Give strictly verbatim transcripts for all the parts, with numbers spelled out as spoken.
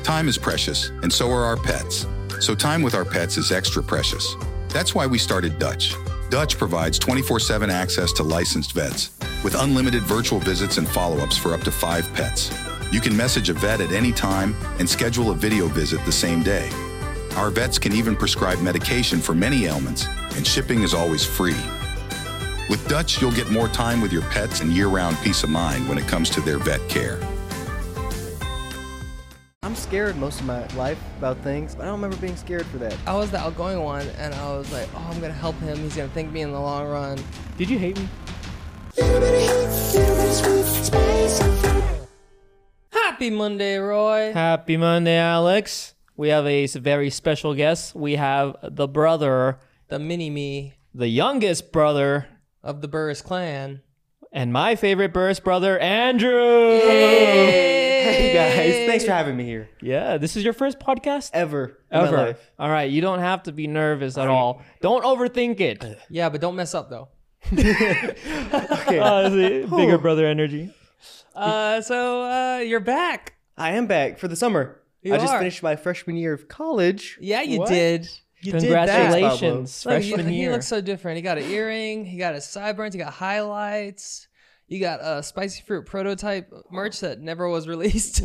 Time is precious, and so are our pets. So time with our pets is extra precious. That's why we started Dutch. Dutch provides twenty-four seven access to licensed vets with unlimited virtual visits and follow-ups for up to five pets. You can message a vet at any time and schedule a video visit the same day. Our vets can even prescribe medication for many ailments, and shipping is always free. With Dutch, you'll get more time with your pets and year-round peace of mind when it comes to their vet care. I'm scared most of my life about things, but I don't remember being scared for that. I was the outgoing one, and I was like, oh, I'm going to help him. He's going to thank me in the long run. Did you hate me? Happy Monday, Roy. Happy Monday, Alex. We have a very special guest. We have the brother, The mini-me the youngest brother, of the Burris clan. and my favorite Burris brother, Andrew. Hey guys, thanks for having me here. Yeah, this is your first podcast? Ever in Ever. my life. All right, you don't have to be nervous at all. Don't overthink it. Yeah, but don't mess up, though. Okay. Uh, see, bigger brother energy. Uh, so uh, you're back. I am back for the summer. You I just are. finished my freshman year of college. Yeah, you What? did. You Congratulations, did that. Look, he, freshman he year. looks so different. He got an earring. He got his sideburns. He got highlights. You got a spicy fruit prototype merch that never was released.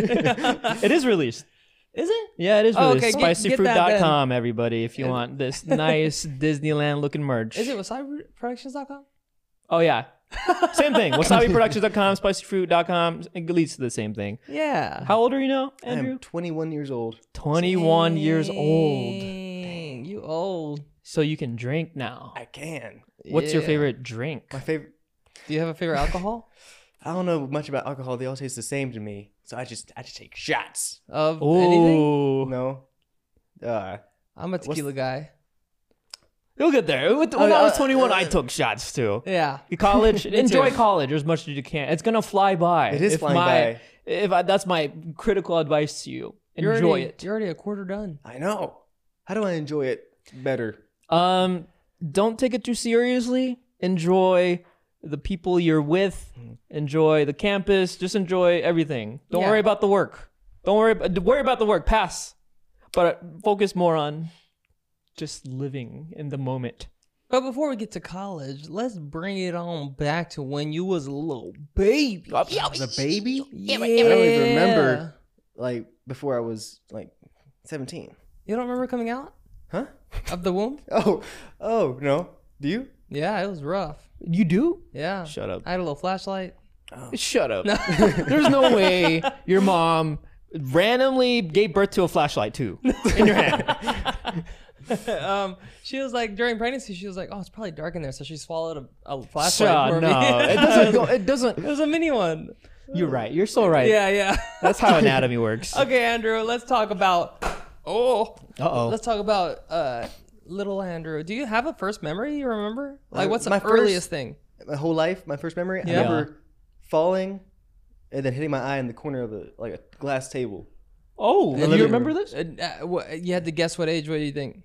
It is released. Is it? Yeah, it is Oh, released. okay, get- spicy get fruit that dot then. com, everybody, if you want this nice Disneyland looking merch. Is it wasabi productions dot com? Oh, yeah. Same thing. wasabi productions dot com, spicy fruit dot com. It leads to the same thing. Yeah. How old are you now, I Andrew? am twenty-one years old. twenty-one years old. Dang, you old. So you can drink now. I can. What's your Yeah. favorite drink? My favorite. Do you have a favorite alcohol? I don't know much about alcohol. They all taste the same to me, so I just I just take shots. Of anything? Oh, No. Uh, I'm a tequila guy. you'll get there. When Oh, I was uh, twenty-one, uh, I took shots too. Yeah. College, enjoy too. college as much as you can. It's gonna fly by. It is If flying my- by. If I, that's my critical advice to you, You're enjoy already, it. You're already a quarter done. I know. How do I enjoy it better? Um, don't take it too seriously. Enjoy the people you're with. Enjoy the campus. Just enjoy everything. Don't Yeah. worry about the work. Don't worry. ab- Worry about the work. Pass. But focus more on just living in the moment. But before we get to college, let's bring it on back to when you was a little baby. I was a baby? Yeah. I don't even remember, like, before I was, like, seventeen. You don't remember coming out Huh? of the womb? Oh, oh, no. Do you? Yeah, it was rough. You do? Yeah. Shut up. I had a little flashlight. Shut up. There's no way your mom randomly gave birth to a flashlight too in your hand. um, she was like, during pregnancy, she was like, oh, it's probably dark in there. So she swallowed a, a flashlight Shut, for no, me. it doesn't. Go, it doesn't. It was a mini one. You're right. You're so right. Yeah, yeah. That's how anatomy works. Okay, Andrew, let's talk about, oh, Uh-oh. let's talk about uh, little Andrew. Do you have a first memory you remember? Like, Uh, what's the my first- earliest thing? My whole life, my first memory, Yeah. I remember falling and then hitting my eye in the corner of a, like, a glass table. Oh, the do you living remember room. this? Uh, uh, what, you had to guess what age. What do you think?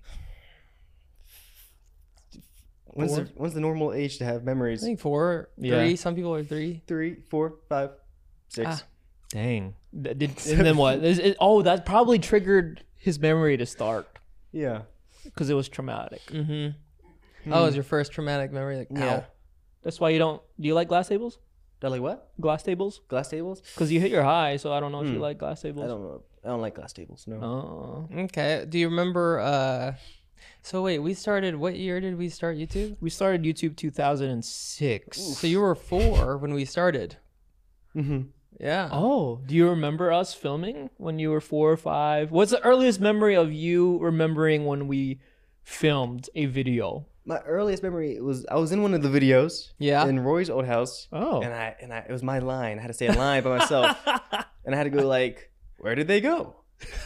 When's Four? the, when's the normal age to have I memories? think four, Yeah. three. Some people are three. Three, four, five, six. Ah. Dang. Th- Did, and then what? Is it, oh, that probably triggered his memory to start Yeah. because it was traumatic. Mm-hmm. Oh, it was your first traumatic memory? Like, Yeah. ow. That's why you don't. Do you like glass tables? Do I like what? Glass tables? Glass tables? Because you hit your high, so I don't know if you Hmm. like glass tables. I don't know. I don't like glass tables. No. Oh. Okay. Do you remember? Uh, so wait, we started. What year did we start YouTube? We started YouTube two thousand six. So you were four when we started. Mm-hmm. Yeah. Oh, do you remember us filming when you were four or five? What's the earliest memory of you remembering when we filmed a video? My earliest memory was I was in one of the videos. Yeah. In Roy's old house. Oh. And I and I it was my line. I had to say a line by myself. And I had to go like, where did they go?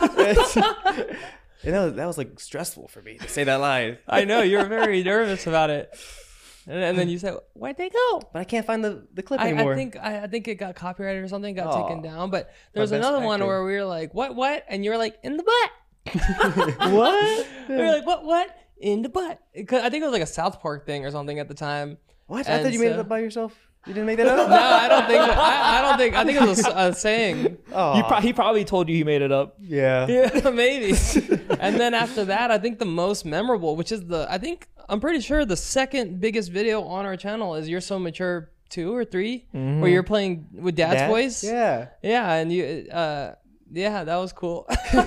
And that was, that was like stressful for me to say that line. I know you were very nervous about it, and, and then you said, "Where'd they go?" But I can't find the, the clip I, anymore. I think I, I think it got copyrighted or something, got Aw. taken down. But there was best another one actor. where we were like, "What? What?" And you were like, "In the butt." What? We were like, "What? What?" In the butt. 'Cause I think it was like a South Park thing or something at the time. What? I And thought you made it so- up by yourself. You didn't make that up? No, I don't think. I, I don't think. I think it was a, a saying. Oh, You pro- he probably told you he made it up. yeah. Yeah, maybe. And then after that, I think the most memorable, which is the, I think I'm pretty sure the second biggest video on our channel is "You're So Mature" two or three, where you're playing with Dad's Dad? voice. Yeah. Yeah, and you, uh, yeah, that was cool.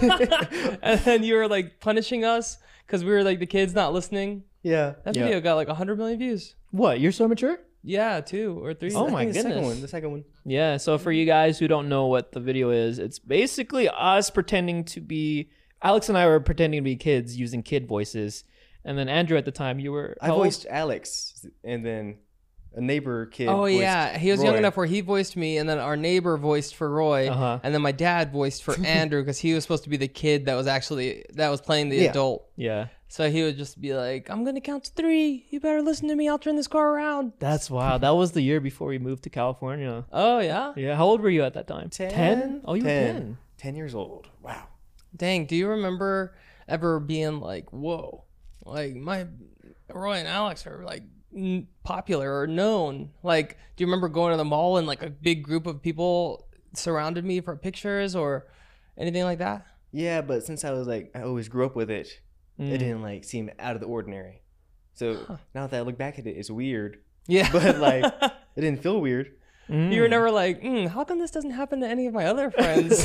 And then you were like punishing us because we were like the kids not listening. Yeah. That Yeah. video got like one hundred million views. What? You're so mature? Yeah, two or three. Oh I my think the second goodness. one. The second one. Yeah, so for you guys who don't know what the video is, it's basically us pretending to be Alex and I were pretending to be kids using kid voices. And then Andrew at the time, you were I how old? voiced Alex, and then a neighbor kid. Oh voiced yeah, he was young Roy. enough where he voiced me, and then our neighbor voiced for Roy, Uh-huh. and then my dad voiced for Andrew because he was supposed to be the kid that was actually that was playing the Yeah. adult. Yeah. So he would just be like, "I'm gonna count to three. You better listen to me. I'll turn this car around." That's wild. That was the year before we moved to California. Oh yeah. Yeah. How old were you at that time? Ten? Oh, you Ten. were ten. Ten years old. Wow. Dang. Do you remember ever being like, "Whoa, like my Roy and Alex are like n- popular or known"? Like, do you remember going to the mall and like a big group of people surrounded me for pictures or anything like that? Yeah, but since I was like, I always grew up with it, Mm. it didn't like seem out of the ordinary. So now that I look back at it, it's weird, Yeah. but like it didn't feel weird. Mm. You were never like, mm, how come this doesn't happen to any of my other friends?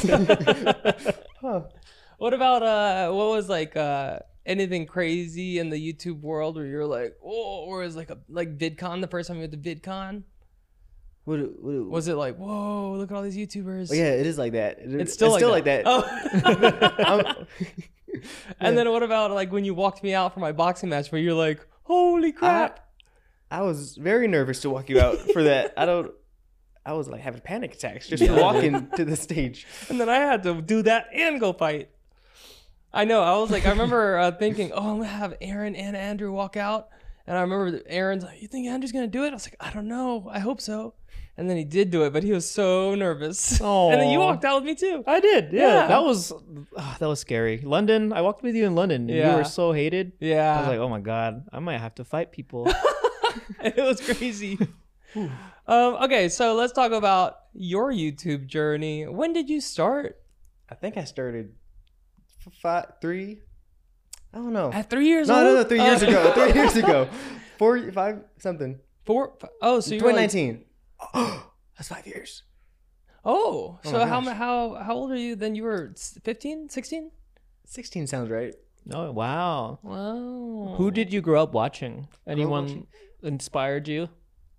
Huh. What about uh what was like uh anything crazy in the YouTube world where you're like, oh, or is like a like VidCon the first time you went to VidCon? What, what, Was it like, whoa, look at all these YouTubers? Oh, yeah, it is like that. It- It's still, like, still that. like that. Oh. I'm- And then what about like when you walked me out for my boxing match where you're like, holy crap. I was very nervous to walk you out for that. I don't. I was like having panic attacks just Yeah. walking to the stage. And then I had to do that and go fight. I know. I was like, I remember uh, thinking, oh, I'm going to have Aaron and Andrew walk out. And I remember Aaron's like, you think Andrew's going to do it? I was like, I don't know. I hope so. And then he did do it, but he was so nervous. Aw. And then you walked out with me too. I did. Yeah. Yeah. That was ah, that was scary. London. I walked with you in London, and you Yeah. were so hated. Yeah. I was like, oh my god, I might have to fight people. It was crazy. um, okay, so let's talk about your YouTube journey. When did you start? I think I started f- five, three. I don't know. At three years No, old? no, no, three years Oh. ago. Three years ago. Four, five, something. Four? f- Oh, so you were twenty like, nineteen. Oh, that's five years. oh, so my how, gosh. mu- how how old are you then? You were fifteen, sixteen? Sixteen sounds right. Oh wow. Wow. Who did you grow up watching? Anyone watching? inspired you?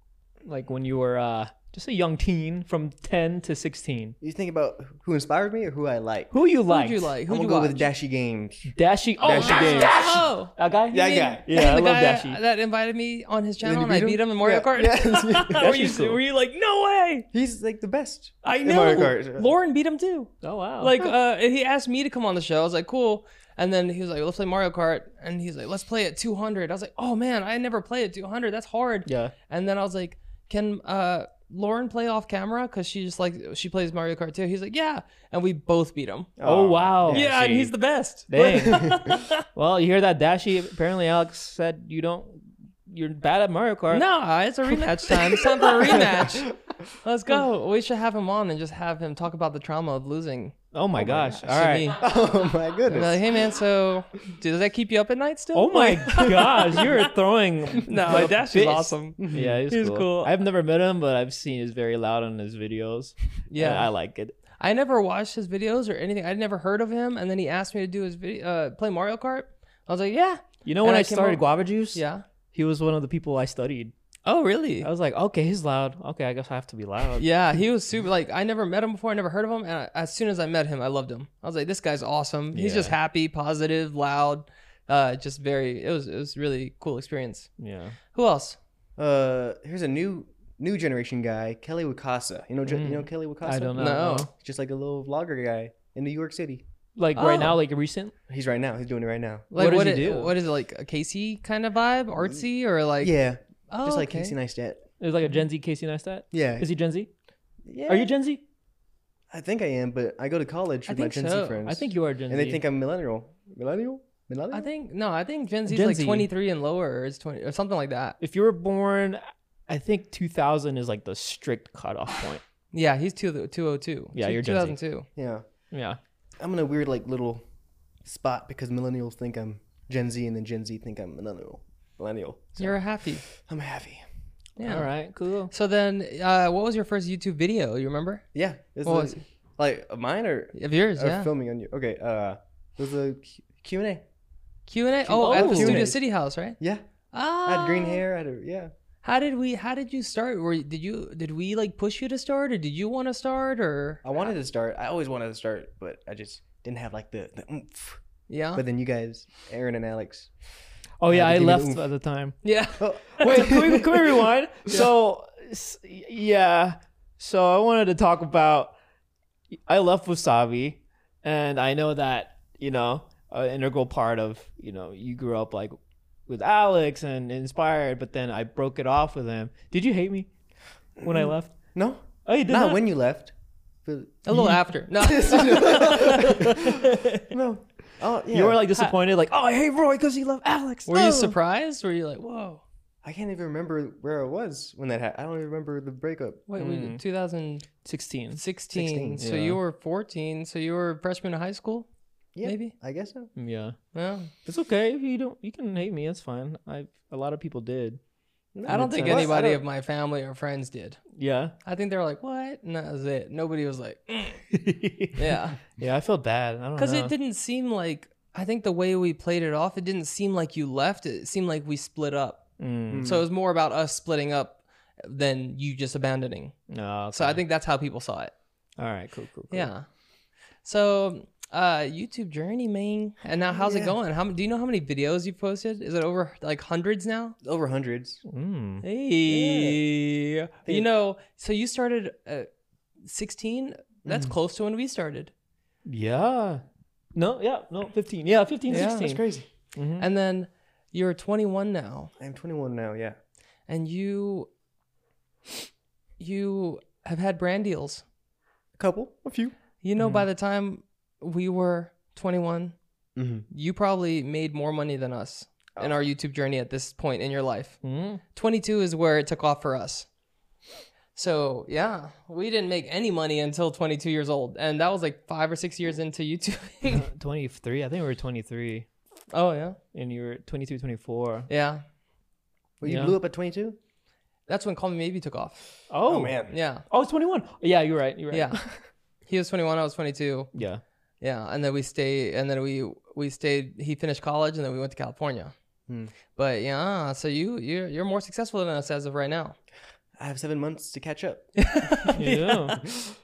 Like when you were uh, just a young teen, from ten to sixteen. You think about who inspired me or who I like? Who you Who'd liked? you like? I'm Who'd gonna you go watch? with Dashy Games. Dashy. Oh, Dashy Dashy. Games. Oh, That guy. That You guy. mean- Yeah, I the love guy Dashy. that invited me on his then channel you and I beat beat him? him in Mario Yeah. Kart. Yeah. were, you, Dashy's cool. were you like, no way? He's like the best. I in know. Mario Kart. Lauren beat him too. Oh wow. Like, uh, he asked me to come on the show. I was like, cool. And then he was like, let's play Mario Kart. And he's like, let's play at two hundred. I was like, oh man, I never play at two hundred. That's hard. yeah. And then I was like, can uh, Lauren play off camera? Because she just like, she plays Mario Kart too. He's like, yeah. And we both beat him. Oh, wow. Yeah, and see. he's the best. Dang. Well, you hear that, Dashy? Apparently, Alex said you don't. You're bad at Mario Kart. No, it's a rematch time. It's time for a rematch. Let's go. We should have him on and just have him talk about the trauma of losing. Oh my gosh. Should All right. be- Oh my Be goodness. like, hey man, so does that keep you up at night still? Oh my Like- gosh, you're throwing. No, like Dash is fists. awesome. Yeah, he's, He's cool. cool. I've never met him, but I've seen he's very loud on his videos. Yeah. And I like it. I never watched his videos or anything. I'd never heard of him, and then he asked me to do his video, uh, play Mario Kart. I was like, yeah, You know when And I, I came started up- Guava Juice? yeah. He was one of the people I studied. Oh, really? I was like, okay, he's loud. Okay, I guess I have to be loud. Yeah, he was super. Like, I never met him before. I never heard of him, and I, as soon as I met him, I loved him. I was like, this guy's awesome. He's just Yeah. happy, positive, loud. Uh, just very. It was. It was really cool experience. Yeah. Who else? Uh, here's a new new generation guy, Kelly Wakasa. You know, ju- you know Kelly Wakasa. I don't know. No. He's just like a little vlogger guy in New York City. Like Oh. right now, like recent? He's right now. He's doing it right now. Like, What does it- he do? What is it like? A Casey kind of vibe, artsy, or like? Yeah, Oh, just like okay. Casey Neistat. It was like a Gen Z Casey Neistat? Yeah. Is he Gen Z? yeah. Are you Gen Z? I think I am, but I go to college I with my think Gen so. Z friends. I think you are Gen and Z. they think I'm millennial. Millennial? Millennial? I think no. I think Gen Z is Gen like Z. twenty-three and lower, or is twenty or something like that. if you were born I think two thousand is like the strict cutoff point. Yeah, he's two two oh two. Yeah, Two- you're two Gen Z. thousand two. Yeah. Yeah. I'm in a weird like little spot because millennials think I'm Gen Z and then Gen Z think I'm millennial. Millennial. So You're happy. I'm happy. Yeah. All right. Cool. So then, uh, what was your first YouTube video? You remember? Yeah. It's What the- was it? like of mine or, Of yours, or yeah. filming on you. Okay. Uh, it was a Q and A. Q and A. Oh, at the Oh. Studio Q and A. City House, right? Yeah. Ah. I had green hair. I had a, yeah. How did we? How did you start? Were you- did you? Did we like push you to start, or did you want to start, or? I wanted to start. I always wanted to start, but I just didn't have like the, the oomph. Yeah. But then you guys, Aaron and Alex. Oh yeah, had to I give me the left oomph. at the time. yeah. Oh, Wait, can we, can we rewind? So, s- yeah. So I wanted to talk about. I left Wasabi, and I know that you know an integral part of you know you grew up like with Alex and inspired, but then I broke it off with him. Did you hate me when I left? no, Oh, you did not not. when you left. But A little after. No. no. Oh yeah. You were like disappointed, like, oh, I hate Roy because he loved Alex. Were Oh. you surprised? Were you like, whoa? I can't even remember where I was when that happened. I don't even remember the breakup. Wait, we Mm. two thousand sixteen. sixteen. sixteen, So yeah. you were fourteen. So you were a freshman in high school. Yeah, Maybe? I guess so. Yeah, Yeah. it's okay if you don't. You can hate me. That's fine. I a lot of people did. I don't think What? I anybody don't- of my family or friends did. Yeah. I think they were like, "What?" And that was it. Nobody was like, "Yeah," Yeah, I felt bad. I don't know. because it didn't seem like. I think the way we played it off, it didn't seem like you left. It seemed like we split up. Mm. So it was more about us splitting up than you just abandoning. No. So I think that's how people saw it. All right. Cool. Cool. cool. Yeah. So uh YouTube journey, man. And now how's it Yeah. going? How do you know how many videos you've posted? Is it over like hundreds now? Over hundreds. Mm. Hey. You know, so you started at sixteen? That's close to when we started. Yeah. No. Yeah. No. Fifteen. Yeah. Fifteen. Yeah, sixteen. That's crazy. Mhm. And then you're twenty-one now, I'm twenty-one now. Yeah. and you you have had brand deals. A couple. A few. You know, by the time we were twenty-one, Mm-hmm. you probably made more money than us in our YouTube journey at this point in your life. Mhm. twenty-two is where it took off for us. So, yeah, we didn't make any money until twenty-two years old. And that was like five or six years into YouTube. twenty-three. I think we were twenty-three, Oh, yeah. and you were twenty-two, twenty-four. Yeah. Well, you Yeah. blew up at twenty-two. That's when Call Me Maybe took off. Oh, man. Yeah. Oh, it's twenty-one. Yeah, you're right. You're right. Yeah. He was twenty-one, I was twenty-two. Yeah. Yeah, and then we stayed, and then we we stayed. He finished college, and then we went to California. Hmm. But yeah, so you you're you're more successful than us as of right now. I have seven months to catch up. Yeah.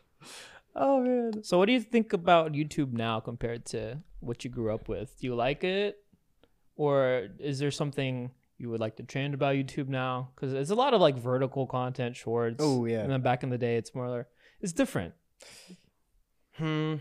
Oh man. So, what do you think about YouTube now compared to what you grew up with? Do you like it, or is there something you would like to change about YouTube now? Because it's a lot of like vertical content, shorts. Oh, yeah. And then back in the day, it's more like it's different. Hmm.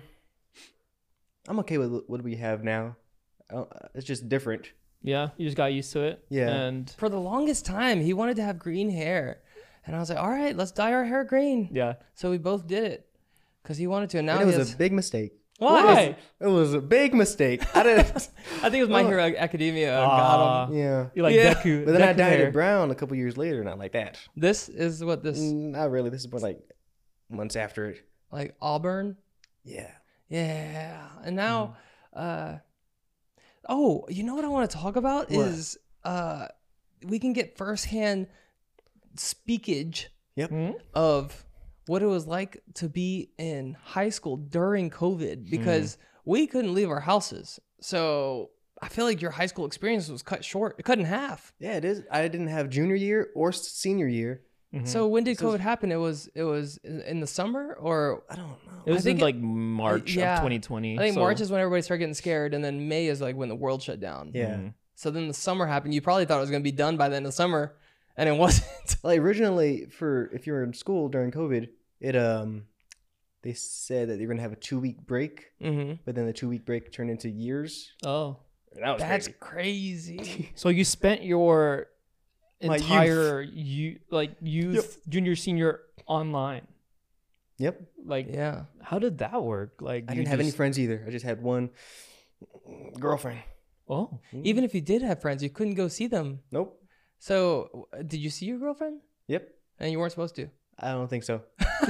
I'm okay with what we have now. Uh, It's just different. Yeah, you just got used to it. Yeah. And For the longest time, he wanted to have green hair, and I was like, "All right, let's dye our hair green." yeah. So we both did it because he wanted to. And now And it he was has, a big mistake. why? It was a big mistake. I didn't. I think it was My Hero Academia got Ah. him. yeah. You like Yeah. Deku. But then I Deku dyed hair. it brown a couple years later, not like that. This is what this Mm, Not really. This is more like months after it. like Auburn. Yeah. Yeah. And now uh oh, you know what I want to talk about What? is uh we can get firsthand speakage Yep. Mhm. of what it was like to be in high school during COVID because we couldn't leave our houses. So I feel like your high school experience was cut short, cut in half. Yeah, it is. I didn't have junior year or s- senior year. Mhm. So when did So- COVID happen? It was it was in in the summer, or I don't know. It was think in it- like March yeah. of twenty twenty. I think so- March is when everybody started getting scared, and then May is like when the world shut down. Yeah. Mhm. So then the summer happened. You probably thought it was going to be done by the end of the summer, and it wasn't. Like originally, for if you were in school during COVID, it um, they said that you're gonna have a two week break, mm-hmm. but then the two week break turned into years. Oh. That was That's crazy. crazy. So you spent your My youth. entire you like youth junior senior online. Yep. Like Yeah. how did that work? Like I you didn't have any just- friends either. I just had one girlfriend. Oh. Even if you did have friends, you couldn't go see them. Nope. So w- did you see your girlfriend? Yep. and you weren't supposed to. I don't think so.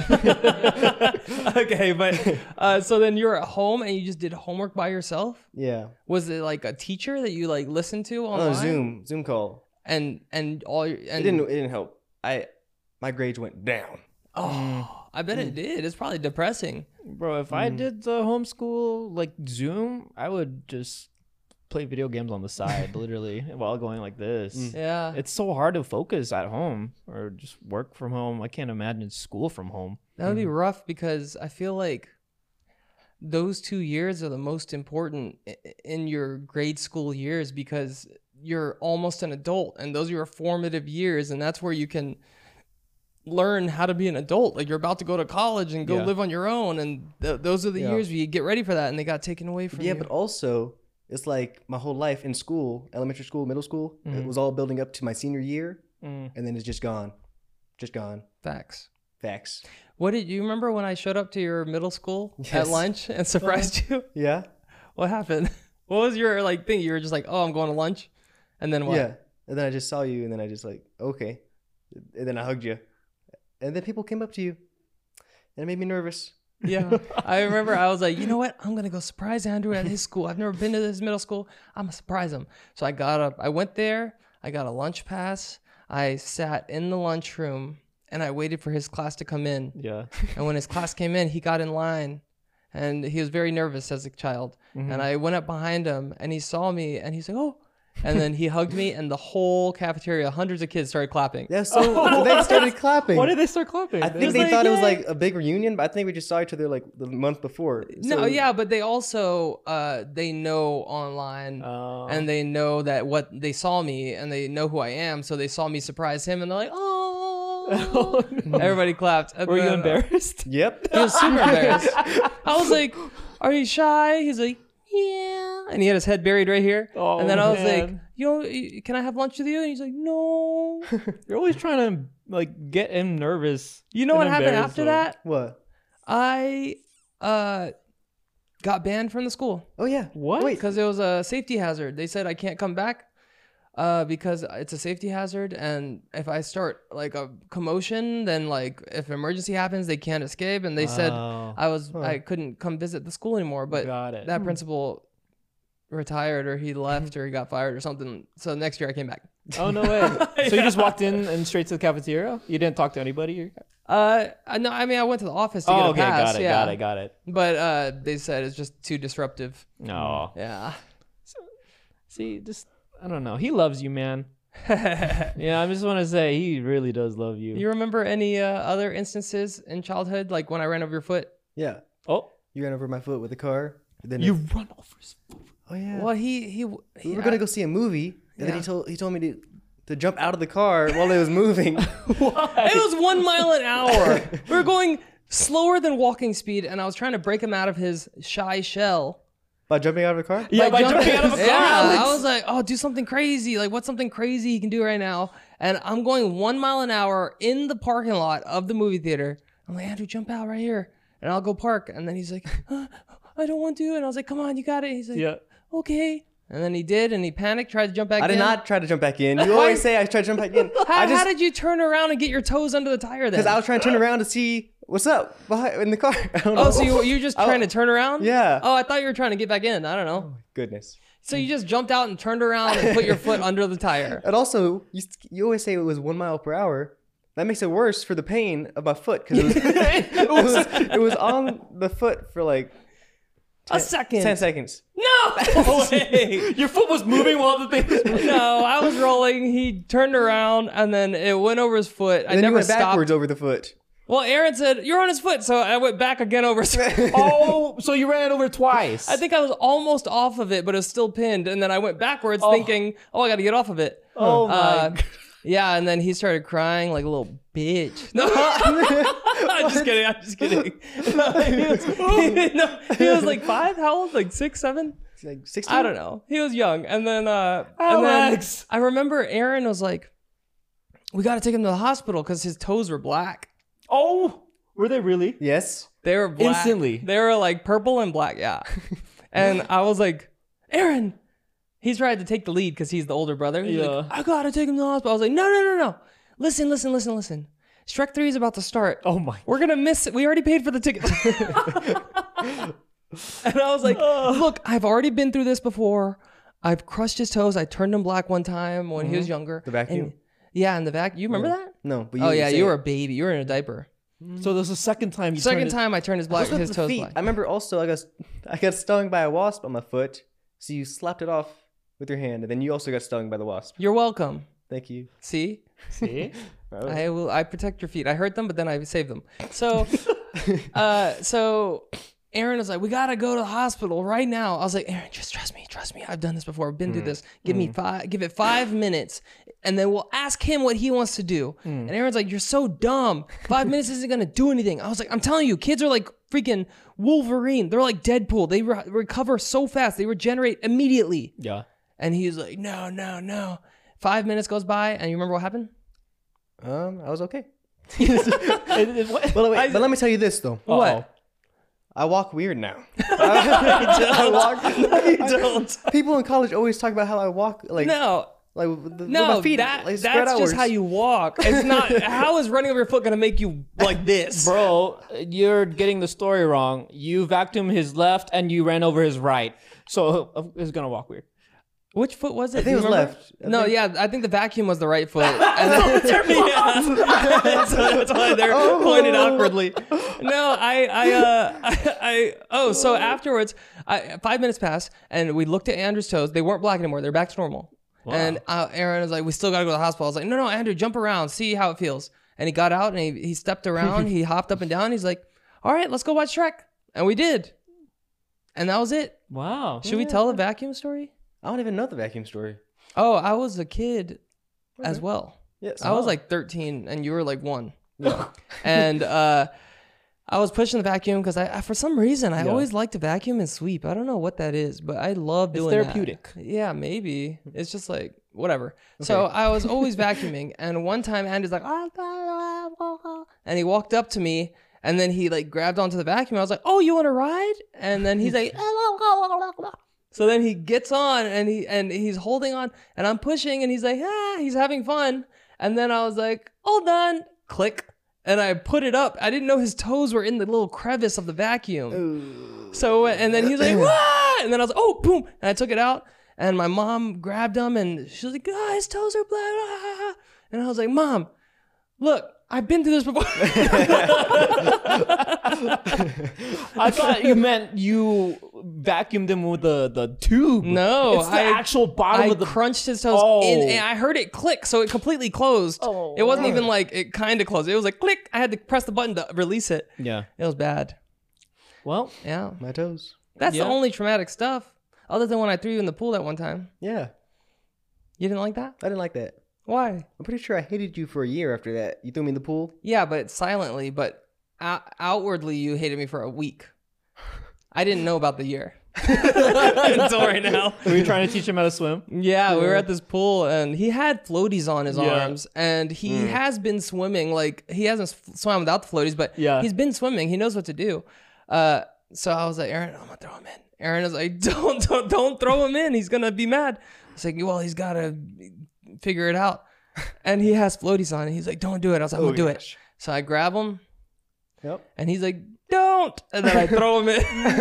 Okay, but uh, so then you were at home and you just did homework by yourself. Yeah. Was it like a teacher that you like listened to online? Oh, Zoom. Zoom call. And and all your and It didn't. It didn't help. I my grades went down. Oh, I bet it did. It's probably depressing. Bro, if I did the homeschool like Zoom, I would just play video games on the side, literally, while going like this. Yeah, It's so hard to focus at home or just work from home. I can't imagine school from home. that would be rough because I feel like those two years are the most important i- in your grade school years because you're almost an adult and those are your formative years and that's where you can learn how to be an adult. Like you're about to go to college and go Yeah. live on your own and th- those are the Yeah. years where you get ready for that and they got taken away from Yeah, you. but also it's like my whole life in school, elementary school, middle school, it was all building up to my senior year, Mm. and then it's just gone, just gone. Facts. Facts. What did you remember when I showed up to your middle school at Yes. lunch and surprised you? Yeah. What happened? What was your like thing? You were just like, "Oh, I'm going to lunch," and then what? Yeah. And then I just saw you, and then I just like, okay, and then I hugged you, and then people came up to you, and it made me nervous. Yeah. I remember I was like, you know what? I'm gonna go surprise Andrew at his school. I've never been to his middle school. I'm gonna surprise him. So I got up. I went there. I got a lunch pass. I sat in the lunchroom and I waited for his class to come in. Yeah. And when his class came in, he got in line and he was very nervous as a child. And I went up behind him and he saw me and he's like, oh. And then he hugged me and the whole cafeteria, hundreds of kids started clapping. Yeah. So they started clapping. Why did they start clapping? I think was they like, thought it was yay. like a big reunion, but I think we just saw each other like the month before. No, So- yeah, but they also uh, they know online Oh. and they know that what they saw me and they know who I am, so they saw me surprise him and they're like, oh, everybody clapped. And Were you then, uh, embarrassed? Yep. He was super embarrassed. I was like, "Are you shy?" He's like, "Yeah," and he had his head buried right here. Oh, and then I was like, man. "You know, y- can I have lunch with you?" And he's like, "No." You're always trying to like get him nervous. You know and what happened embarrass after him. that? What? I uh got banned from the school. Oh yeah. What? Wait. Because it was a safety hazard. They said I can't come back uh, because it's a safety hazard. And if I start like a commotion, then like if an emergency happens, they can't escape. And they said Oh. I was I couldn't come visit the school anymore. But Got it. that principal retired or he left or he got fired or something. So next year I came back. Oh no way! So you just walked in and straight to the cafeteria? You didn't talk to anybody? Uh, I- no, I mean I went to the office to Oh, get a okay, pass. got it, yeah. got it, got it. But uh, they said it's just too disruptive. No. Yeah. See, just I don't know. He loves you, man. Yeah, I just want to say he really does love you. You remember any uh, other instances in childhood, like when I ran over your foot? Yeah. oh, You ran over my foot with the car. Then you it- run over his foot. Oh yeah. Well, he he. we he were gonna go see a movie, and then Yeah. he told he told me to to jump out of the car while it was moving. It was one mile an hour. We were going slower than walking speed, and I was trying to break him out of his shy shell. By jumping out of the car? Yeah, by jumping out of a car. Yeah, Alex. I was like, oh, do something crazy. Like, what's something crazy he can do right now? And I'm going one mile an hour in the parking lot of the movie theater. I'm like, Andrew, jump out right here, and I'll go park. And then he's like, uh, I don't want to. And I was like, come on, you got it. He's like, Yeah. okay. And then he did, and he panicked, tried to jump back I did in. not try to jump back in. You always say I tried to jump back in. How, I just how did you turn around and get your toes under the tire then? because I was trying to turn around to see what's up behind in the car. I don't know. Oh, so you you just I- trying to turn around? Yeah. Oh, I thought you were trying to get back in. I don't know. Goodness. So you just jumped out and turned around and put your foot under the tire. And also, you, you always say it was one mile per hour. That makes it worse for the pain of my foot because it was, it, was, it was on the foot for like A second. ten seconds. No way. Your foot was moving while the thing was No, I was rolling. He turned around and then it went over his foot. I And then you never went stopped. backwards over the foot. Well, Aaron said you're on his foot, so I went back again over his foot. Oh, so you ran it over twice. I think I was almost off of it, but it was still pinned. And then I went backwards, thinking, "Oh, I got to get off of it." Oh my Uh, God. yeah, and then he started crying like a little bitch. No, I'm just kidding. I'm just kidding. No, he, was, he, no, he was like five. How old? Like six, seven? It's like sixteen. I don't know. He was young. And then, uh, and then Alex. I remember Aaron was like, "We got to take him to the hospital because his toes were black. Oh, were they really? Yes. They were black. Instantly. They were like purple and black. Yeah." And I was like, "Aaron." He's tried to take the lead because he's the older brother. He's Yeah. like, I gotta take him to the hospital. I was like, no, no, no, no. listen, listen, listen, listen. Shrek three is about to start. Oh my. We're gonna miss it. We already paid for the ticket. And I was like, look, I've already been through this before. I've crushed his toes. I turned him black one time when he was younger. The vacuum? And- yeah, in the vac. You remember that? No, but Oh yeah, say you it. were a baby. You were in a diaper. So there's a second time you Second turned it- time I turned his black What's with his the toes feet? black. I remember also I got I got stung by a wasp on my foot, so you slapped it off with your hand, and then you also got stung by the wasp. You're welcome. Thank you. See, See? Oh. I will. I protect your feet. I hurt them, but then I saved them. So, uh, so Aaron was like, "We gotta go to the hospital right now." I was like, "Aaron, just trust me. Trust me. I've done this before. I've been through this. Give me five. Give it five minutes, and then we'll ask him what he wants to do." And Aaron's like, "You're so dumb. Five minutes isn't gonna do anything." I was like, "I'm telling you, kids are like freaking Wolverine. They're like Deadpool. They re- recover so fast. They regenerate immediately." Yeah. And he's like, "No, no, no." Five minutes goes by, and you remember what happened? Um, I was okay. It- it- what? Well, wait, but let me tell you this though. What? I walk weird now. I walk. I don't. People in college always talk about how I walk like No, like with the, no, with my feet that, like, spread that's just outwards. how you walk. It's not. How is running over your foot gonna make you like this? Bro, you're getting the story wrong. You vacuumed his left and you ran over his right. So uh, it's going to walk weird. Which foot was it? I think Do it you was remember? left. I No, think- yeah, I think the vacuum was the right foot. And then, yeah. so that's why they're pointed awkwardly. No, I, I, uh, I, I, oh, so afterwards, I, five minutes passed, and we looked at Andrew's toes. They weren't black anymore. They're back to normal. And uh, Aaron was like, "We still gotta go to the hospital." I was like, "No, no, Andrew, jump around, see how it feels." And he got out and he, he stepped around. He hopped up and down. He's like, "All right, let's go watch Shrek," and we did. And that was it. Wow. Should we tell the vacuum story? I don't even know the vacuum story. Oh, I was a kid as well. Yes. I was like thirteen and you were like one. And uh, I was pushing the vacuum because I, I, for some reason, I Yeah. always like to vacuum and sweep. I don't know what that is, but I love It's doing that. therapeutic. Yeah, maybe. It's just like, whatever. So I was always vacuuming. And one time, Andy's like, "Ah," and he walked up to me. And then he like grabbed onto the vacuum. I was like, "Oh, you want to ride?" And then he's like, so then he gets on and he and he's holding on and I'm pushing and he's like, ah, he's having fun. And then I was like, all done. Click. And I put it up. I didn't know his toes were in the little crevice of the vacuum. So and then he's like, "Wah!" And then I was like, oh, boom. And I took it out and my mom grabbed him and she was like, "Ah, his toes are black." Ah. And I was like, "Mom, look, I've been through this before." I thought you meant you vacuumed him with the, the tube. No, it's the I- actual bottom I of the. crunched his toes Oh. in, and I heard it click, so it completely closed. Oh. It wasn't even like it kind of closed. It was like click. I had to press the button to release it. Yeah. It was bad. Well, Yeah, my toes. that's Yeah. the only traumatic stuff, other than when I threw you in the pool that one time. Yeah, You didn't like that? I didn't like that. Why? I'm pretty sure I hated you for a year after that. You threw me in the pool. Yeah, but silently, but out- outwardly, you hated me for a week. I didn't know about the year until right now. were you trying to teach him how to swim? Yeah, we were at this pool and he had floaties on his Yeah. arms and he has been swimming. Like he hasn't s- swam without the floaties, but Yeah. he's been swimming. He knows what to do. Uh, so I was like, Aaron, I'm gonna throw him in. Aaron is like, don't, don't, don't throw him in. He's gonna be mad. I was like, well, he's gotta figure it out. And he has floaties on. And he's like, don't do it. I was like, I'm Oh, gonna do gosh. it. So I grab him Yep. and he's like, don't. And then I throw him in.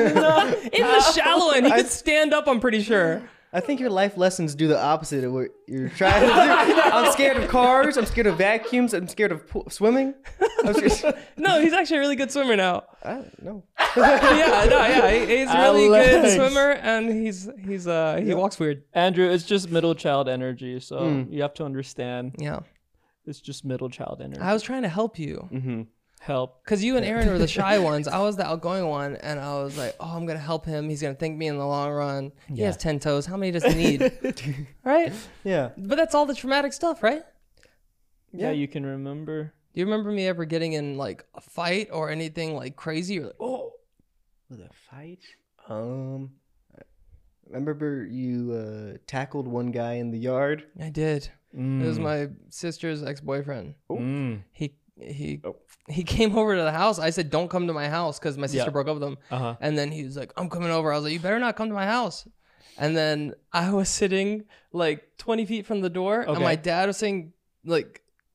It was shallow and he could stand up, I'm pretty sure. I think your life lessons do the opposite of what you're trying to do. I'm scared of cars. I'm scared of vacuums. I'm scared of pool- swimming. I'm scared. No, he's actually a really good swimmer now. I don't know. Yeah, no, yeah, he, he's a really good Alex. swimmer, and he's he's uh he walks weird. Andrew, it's just middle child energy. So Hmm. you have to understand. Yeah, It's just middle child energy. I was trying to help you Mm-hmm. Help. because you and Aaron were the shy ones. I was the outgoing one, and I was like, oh, I'm gonna help him. He's gonna thank me in the long run. He Yeah. has ten toes. How many does he need? Right? Yeah. But that's all the traumatic stuff, right? Yeah, you can remember. Do you remember me ever getting in like a fight or anything like crazy? Or like, oh, Was it a fight? Um, I remember you uh, tackled one guy in the yard. I did. It was my sister's ex-boyfriend. Mm. He he he came over to the house. I said, "Don't come to my house," because my sister Yeah. broke up with him. Uh-huh. And then he was like, "I'm coming over." I was like, "You better not come to my house." And then I was sitting like twenty feet from the door, and Okay. my dad was sitting like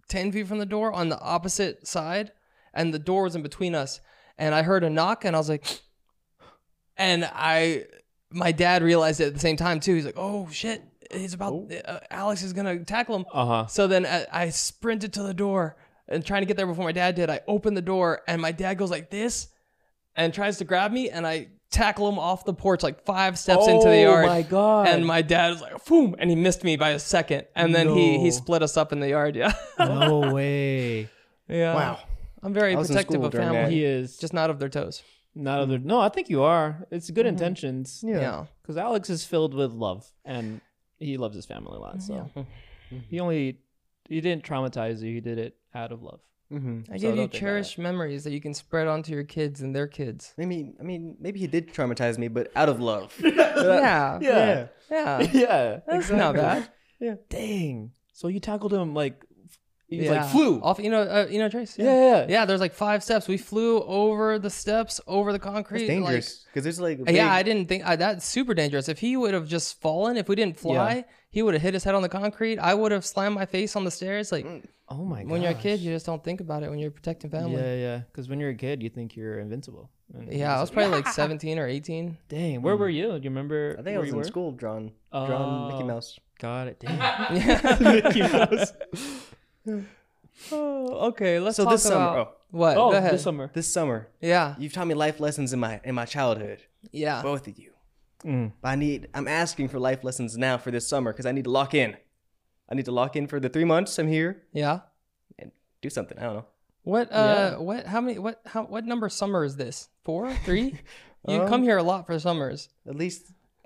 ten feet from the door on the opposite side, and the door was in between us. And I heard a knock, and I was like, and I, my dad realized it at the same time too. He's like, "Oh shit, he's about uh, Alex is gonna tackle him." Uh huh. So then I, I sprinted to the door and trying to get there before my dad did. I opened the door, and my dad goes like this, and tries to grab me, and I tackle him off the porch like five steps into the yard. Oh my god. And my dad was like, boom, and he missed me by a second. And then he, he No. split us up in the yard. Yeah. No way. Yeah. Wow. I'm very I was in protective school of during family. that. He is Just not of their toes. not other. No, I think you are. It's good Mhm. intentions. Yeah. Yeah. Because Alex is filled with love, and he loves his family a lot. So he only he didn't traumatize you. He did it out of love. Mm-hmm. I So gave you don't think about cherished memories that you can spread onto your kids and their kids. Maybe I mean maybe he did traumatize me, but out of love. Yeah. Yeah. Yeah. Yeah. That's not bad. Dang. So you tackled him like he yeah. like flew. Off, you know, uh, you know, Trace? Yeah. Yeah. yeah. Yeah, there's like five steps. We flew over the steps, over the concrete. It's dangerous because there's like a Like, big, yeah, I didn't think I, that's super dangerous. If he would have just fallen, if we didn't fly, Yeah. he would have hit his head on the concrete. I would have slammed my face on the stairs. Like Oh my god. when you're a kid, you just don't think about it when you're protecting family. Yeah, yeah. Because when you're a kid, you think you're invincible. And Yeah, I it's was probably like seventeen or eighteen. Dang, where were you? Do you remember? I think I where was you in were? school drawing drawing Mickey Oh. Mouse. Got it. Damn. Yeah. Mickey Mouse. Oh, okay, let's So talk this summer, about oh, what? Oh, Go ahead. this summer. this summer, Yeah, you've taught me life lessons in my in my childhood, yeah. both of you. Mm. But I need I'm asking for life lessons now for this summer because I need to lock in. I need to lock in for the three months I'm here Yeah. and do something. I don't know. What? Uh, what? How many? What? How? What number summer is this? Four? Three? You Um, come here a lot for summers. At least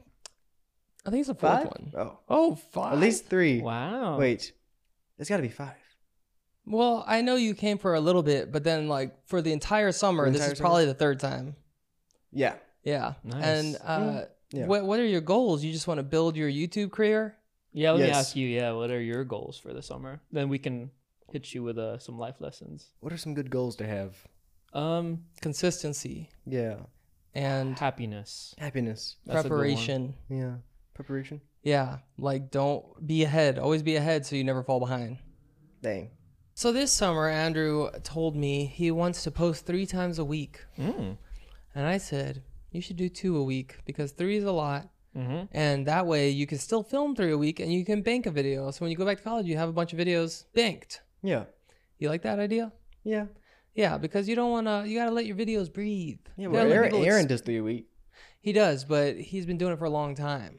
I think it's the fourth five. one. Oh, Oh, five. at least three. Wow. Wait, it's got to be five. Well, I know you came for a little bit, but then like for the entire summer, The this entire is summer? probably the third time. Yeah. Yeah. Nice. And uh, Yeah. what what are your goals? You just want to build your YouTube career? Yeah, let me Yes. ask you. Yeah, what are your goals for the summer? Then we can hit you with uh, some life lessons. What are some good goals to have? Um, Consistency Yeah. and happiness. Happiness. That's a good one. preparation. Yeah. Preparation. Yeah. Like don't be ahead. Always be ahead so you never fall behind. Dang. So this summer, Andrew told me he wants to post three times a week. Mm. And I said, you should do two a week because three is a lot. Mm-hmm. And that way you can still film three a week and you can bank a video. So when you go back to college, you have a bunch of videos banked. Yeah. You like that idea? Yeah. Yeah, because you don't want to, you got to let your videos breathe. Yeah. You Well, gotta let Aaron, people Aaron ex- does three a week. He does, but he's been doing it for a long time.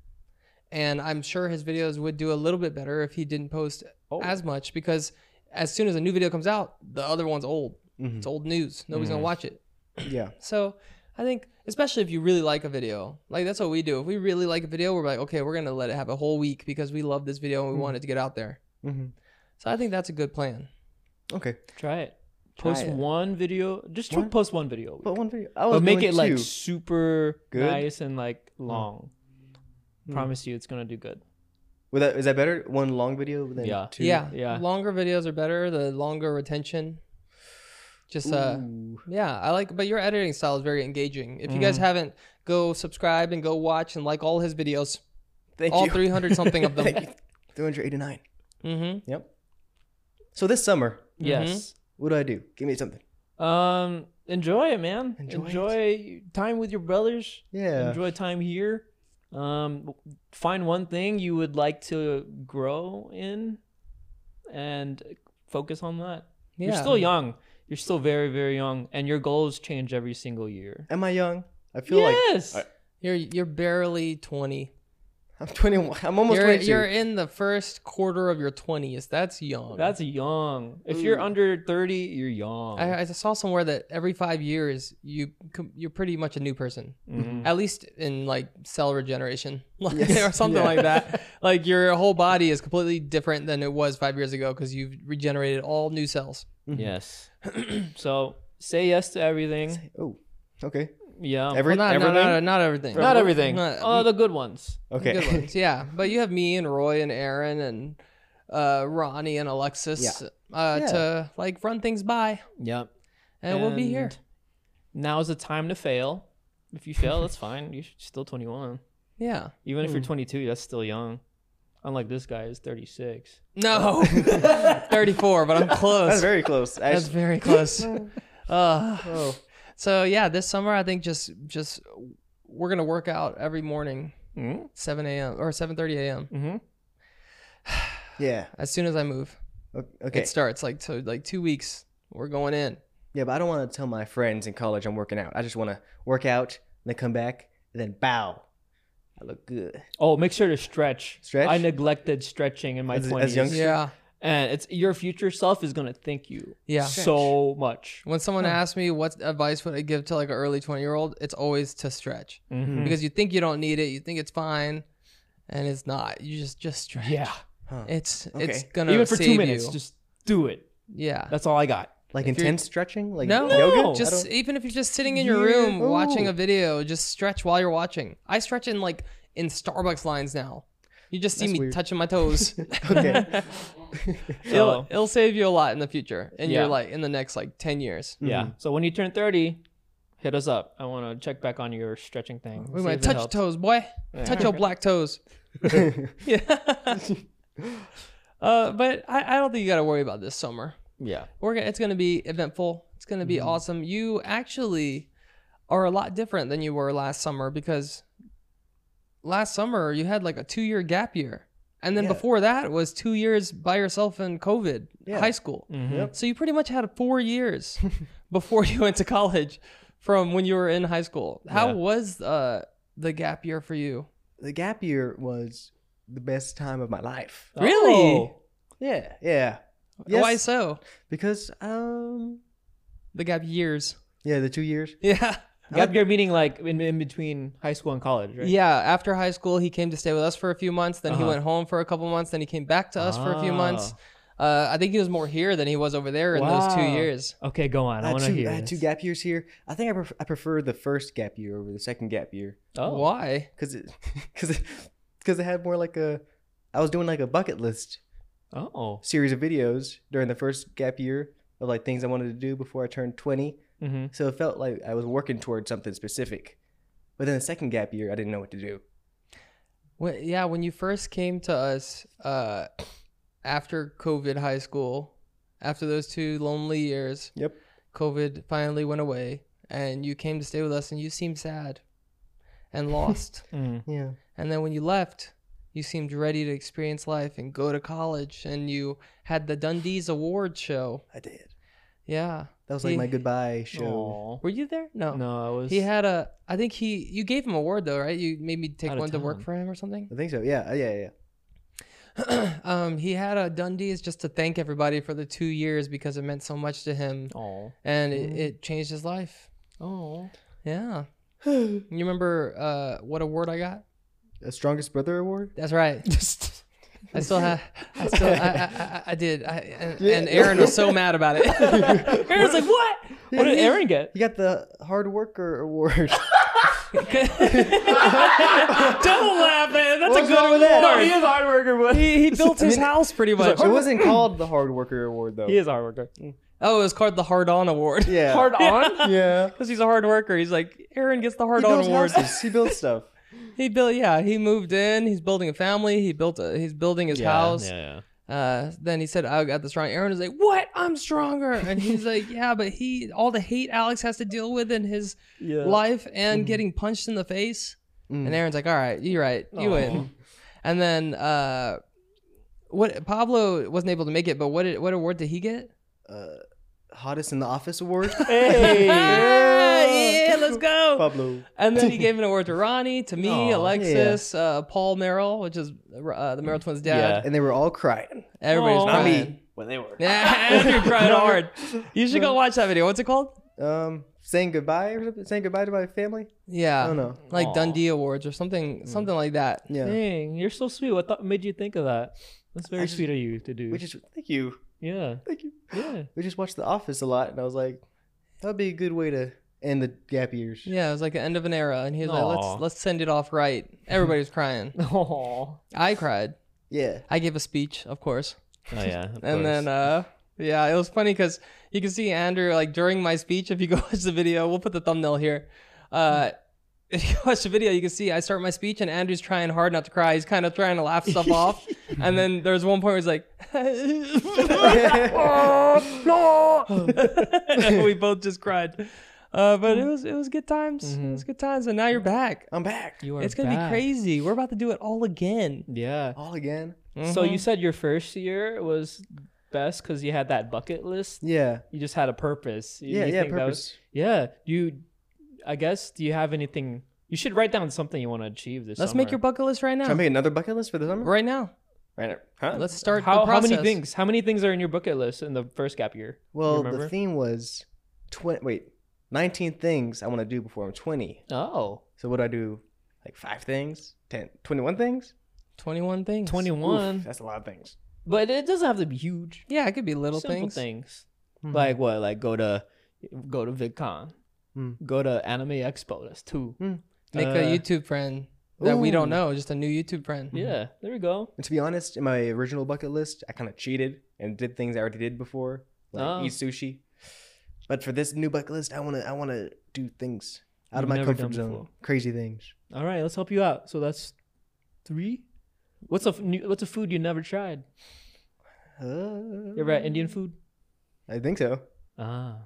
And I'm sure his videos would do a little bit better if he didn't post Oh. as much because as soon as a new video comes out, the other one's old. Mhm. It's old news. Nobody's going to watch it. Yeah. So I think, especially if you really like a video, like that's what we do. If we really like a video, we're like, okay, we're going to let it have a whole week because we love this video and we want it to get out there. Mm-hmm. So I think that's a good plan. Okay. Try it. Try Post it. one video. Just tr- One? post one video. a week. But one video. I was But make doing it like two. super Good? nice and like long. Hmm. Promise you, it's gonna do good. Would that, is that better? One long video than Yeah. two? Yeah. Yeah. Longer videos are better. The longer retention. Just, uh, Ooh. yeah, I like, but your editing style is very engaging. If you guys haven't, go subscribe and go watch and like all his videos. Thank all you. three hundred something of them. Thank you. three hundred eighty-nine. Mm-hmm. Yep. So this summer, Yes. what do I do? Give me something. Um, enjoy it, man. Enjoy Enjoy, it. time with your brothers. Yeah. Enjoy time here. Um, find one thing you would like to grow in, and focus on that. Yeah. You're still young. You're still very, very young, and your goals change every single year. Am I young? I feel yes. like You're, you're barely twenty. I'm twenty-one. I'm almost You're, twenty-two. you're in the first quarter of your twenties. That's young. That's young. If you're Ooh. under thirty, you're young. I, I saw somewhere that every five years you com- you're pretty much a new person, Mhm. at least in like cell regeneration, like, Yes. or something Yeah. like that. Like your whole body is completely different than it was five years ago because you've regenerated all new cells. Yes. So say yes to everything. Oh, okay. Yeah. Every, Well, not, everything? not, not, not everything. Not everything. Not- Oh, the good ones. okay. Good ones, yeah. But you have me and Roy and Aaron and uh, Ronnie and Alexis Yeah. Uh, Yeah. to like run things by, Yep. and, we'll be here. Now's the time to fail. If you fail, that's fine. You're still twenty-one. Yeah. Even if you're Hmm. twenty-two, that's still young. unlike this guy, is thirty-six. No, thirty-four, but I'm close. That's very close. That's Actually. very close. Uh, Oh. so yeah, this summer I think just just we're gonna work out every morning, Mm-hmm. seven a.m. or seven thirty a.m. Mm-hmm. Yeah. as soon as I move. O- Okay. It starts like so like two weeks. We're going in. Yeah, but I don't want to tell my friends in college I'm working out. I just want to work out, then come back, and then bow. I look good. Oh, make sure to stretch. Stretch? I neglected stretching in my As- as twenties. youngsters? Yeah, And it's your future self is gonna thank you yeah. so much. When someone asks me what advice would I give to like an early twenty year old, it's always to stretch Mhm. because you think you don't need it, you think it's fine, and it's not. You just just stretch. Yeah, Huh. It's Okay. it's gonna even for save two minutes, you. just do it. Yeah. That's all I got. Like If you're- intense stretching? Like No, yoga? I just don't- even if you're just sitting in your Yeah. room watching Ooh. a video, just stretch while you're watching. I stretch in like in Starbucks lines now. You just see That's me weird. touching my toes. Okay. it'll it'll save you a lot in the future, and Yeah. you're like in the next like ten years. Yeah. So when you turn thirty, hit us up. I want to check back on your stretching thing. We see might if it touch your helps. toes, boy. Yeah. Touch your black toes. Yeah. uh, but I, I don't think you got to worry about this summer. Yeah. We're gonna, it's going to be eventful. It's going to be Mm-hmm. awesome. You actually are a lot different than you were last summer because last summer you had like a two year gap year. And then Yeah. before that was two years by yourself in COVID, Yeah. high school. Mhm. So you pretty much had four years before you went to college from when you were in high school. How Yeah. was uh, the gap year for you? The gap year was the best time of my life. Really? Oh. Yeah, yeah. Yes, Why so? Because um The gap years. yeah, the two years. Yeah. Gap year meaning like in, in between high school and college, right? Yeah, after high school, he came to stay with us for a few months. Then he Uh-huh. went home for a couple months. Then he came back to us for a few months. Ah. Uh, I think he was more here than he was over there in those two Wow. years. Okay, go on. I, I want had, to two, hear I had this. two gap years here. I think I, pref- I prefer the first gap year over the second gap year Oh. Why? because it because it, because it had more like a I was doing like a bucket list Oh. series of videos during the first gap year of like things I wanted to do before I turned twenty. Mm-hmm. So it felt like I was working towards something specific. But then the second gap year, I didn't know what to do. When, yeah, when you first came to us uh, after COVID high school, after those two lonely years, Yep. COVID finally went away, and you came to stay with us, and you seemed sad and lost. Mm. Yeah. And then when you left, you seemed ready to experience life and go to college, and you had the Dundee's Award show. I did. Yeah. That was like He- my goodbye show. Aw. Were you there? No. No, I was. He had a. I think he. You gave him a award though, right? You made me take Out of one to work town. for him or something. I think so. Yeah. Yeah. Yeah. um, he had a Dundee's just to thank everybody for the two years because it meant so much to him, Oh. and it, it changed his life. Oh. Yeah. You remember uh, what award I got? A Strongest Brother Award? That's right. Just. I still have. I still. I, I, I, I did. I, and, Yeah. and Aaron was so mad about it. Aaron's like, "What?" What did Aaron get? You got the Hard Worker Award. Don't laugh, man. That's What's a good wrong with that? award. No, he is a hard worker, but He, he built his house pretty much. it wasn't called the Hard Worker Award, though. he is a hard worker. Oh, it was called the Hard On Award. Yeah. Hard on? Yeah. Because he's a hard worker. He's like, Aaron gets the He Hard On builds Award. houses. He builds stuff. He built, yeah. He moved in. He's building a family. He built a. He's building his house. Yeah, Uh, then he said, "I got the strong." Aaron was like, "What? I'm stronger." And he's like, "Yeah, but he all the hate Alex has to deal with in his yeah. life and getting punched in the face." Mm. And Aaron's like, "All right, you're right. You Aw. win." And then uh, what? Pablo wasn't able to make it, but what did, what award did he get? Uh, Hottest in the Office Award. Hey. yeah, let's go. Pablo. And then he gave an award to Ronnie, to me, Aw, Alexis, uh, Paul Merrill, which is uh, the Merrill twins' dad. Yeah. And they were all crying. Everybody's Aw. Not crying. me. When they were. Yeah, Andrew cried hard. You should go watch that video. What's it called? Um, saying goodbye or something? Saying goodbye to my family? Yeah, I don't know. like Aw. Dundee Awards or something, something like that. Yeah. Dang, you're so sweet. What th- made you think of that? That's very I just- sweet of you to do. We just, thank you. yeah. Thank you. Yeah. We just watched The Office a lot, and I was like, that would be a good way to end the gap years. Yeah, it was like the end of an era, and he was like, Aw. "Let's let's send it off right." Everybody was crying. Oh. I cried. Yeah. I gave a speech, of course, Oh yeah. and then uh, yeah, it was funny because you can see Andrew like during my speech. If you go watch the video, we'll put the thumbnail here. Uh, if you watch the video, you can see I start my speech, and Andrew's trying hard not to cry. He's kind of trying to laugh stuff off. And then there's one point where he's like, and we both just cried. Uh, but it was it was good times. Mm-hmm. It was good times, and now you're back. I'm back. You are It's gonna back. be crazy. We're about to do it all again. Yeah. All again. So Mm-hmm. you said your first year was best because you had that bucket list. Yeah. You just had a purpose. You- Yeah. you Yeah. think that was- Purpose. yeah. You, I guess. Do you have anything? You should write down something you want to achieve this. Let's summer. make your bucket list right Should I now. make another bucket list for the summer? Right now. Right now. Huh? Let's start How, the how process. many things? How many things are in your bucket list in the first gap year? Well, remember? the theme was twenty. Wait, nineteen things I want to do before I'm twenty. Oh, So what do I do? Like five things? ten, twenty-one things? twenty-one things. twenty-one. Oof, that's a lot of things. But it doesn't have to be huge. Yeah, it could be little Simple things. things. Mhm. Like what? Like go to go to VidCon. Hmm. Go to Anime Expo. That's two. Make Uh, a YouTube friend that we don't ooh. know, just a new YouTube friend. Yeah, there we go. And to be honest, in my original bucket list, I kind of cheated and did things I already did before, like Oh. eat sushi. But for this new bucket list, I wanna I wanna do things out of You've my never comfort done zone, before. crazy things. All right, let's help you out. So that's three. What's a f- new, what's a food you never tried? Uh, You ever had Indian food? I think so. Ah.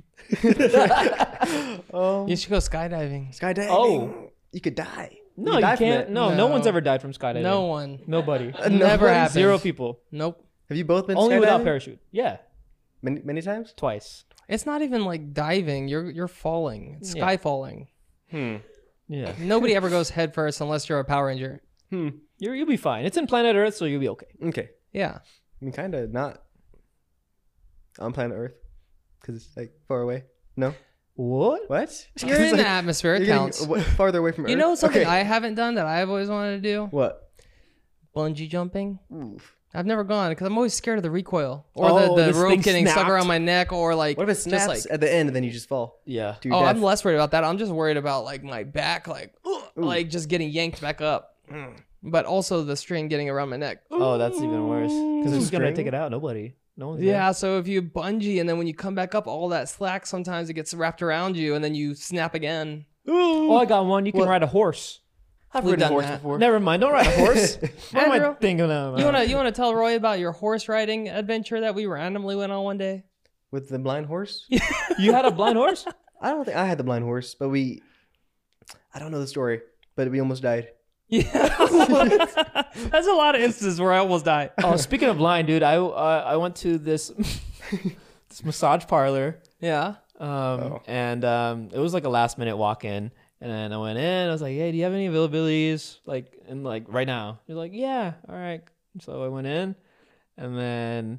Oh, You should go skydiving. skydiving. Oh. You could die. No, could you die from can't. it. No, no, No. one's ever died from skydiving. No one. Nobody. Uh, Never nobody? happened. Zero people. Nope. Have you both been Only without skydiving? parachute. Yeah, Many many times. twice. It's not even like diving. You're you're falling. It's Yeah. sky falling. Hmm. Yeah, Nobody ever goes head first unless you're a Power Ranger. Hmm. You're, you'll be fine. It's in planet Earth, so you'll be okay. Okay. Yeah. I mean, kind of not on planet Earth because it's like far away. No. What? What? You're in the atmosphere. It You're getting counts. wa- farther away from Earth. You know something Okay. I haven't done that I've always wanted to do? What? Bungee jumping. Oof. I've never gone because I'm always scared of the recoil or Oh, the, this the rope thing getting stuck snapped. around my neck or like What if it just snaps like at the end and then you just fall? Yeah. To your oh death? I'm less worried about that. I'm just worried about like my back like ugh, like just getting yanked back up, but also the string getting around my neck. Oh, that's even worse. Because who's gonna String? take it out? Nobody. No one's Yeah, so if you bungee and then when you come back up, all that slack sometimes it gets wrapped around you and then you snap again. there. Oh, I got one. You can What? ride a horse. I've We've ridden a done horse that. before. Never mind. Don't ride a horse. what am I Andrew, thinking of? You wanna you wanna tell Roy about your horse riding adventure that we randomly went on one day? With the blind horse? You had a blind horse? I don't think I had the blind horse, but we. I don't know the story, but we almost died. Yeah, that's a lot of instances where I almost die. Oh, speaking of blind, dude, I uh, I went to this this massage parlor, Yeah. um, Oh. and um, it was like a last minute walk in, and then I went in. I was like, "Hey, do you have any availabilities? Like, and like right now?" You're like, "Yeah, all right." So I went in, and then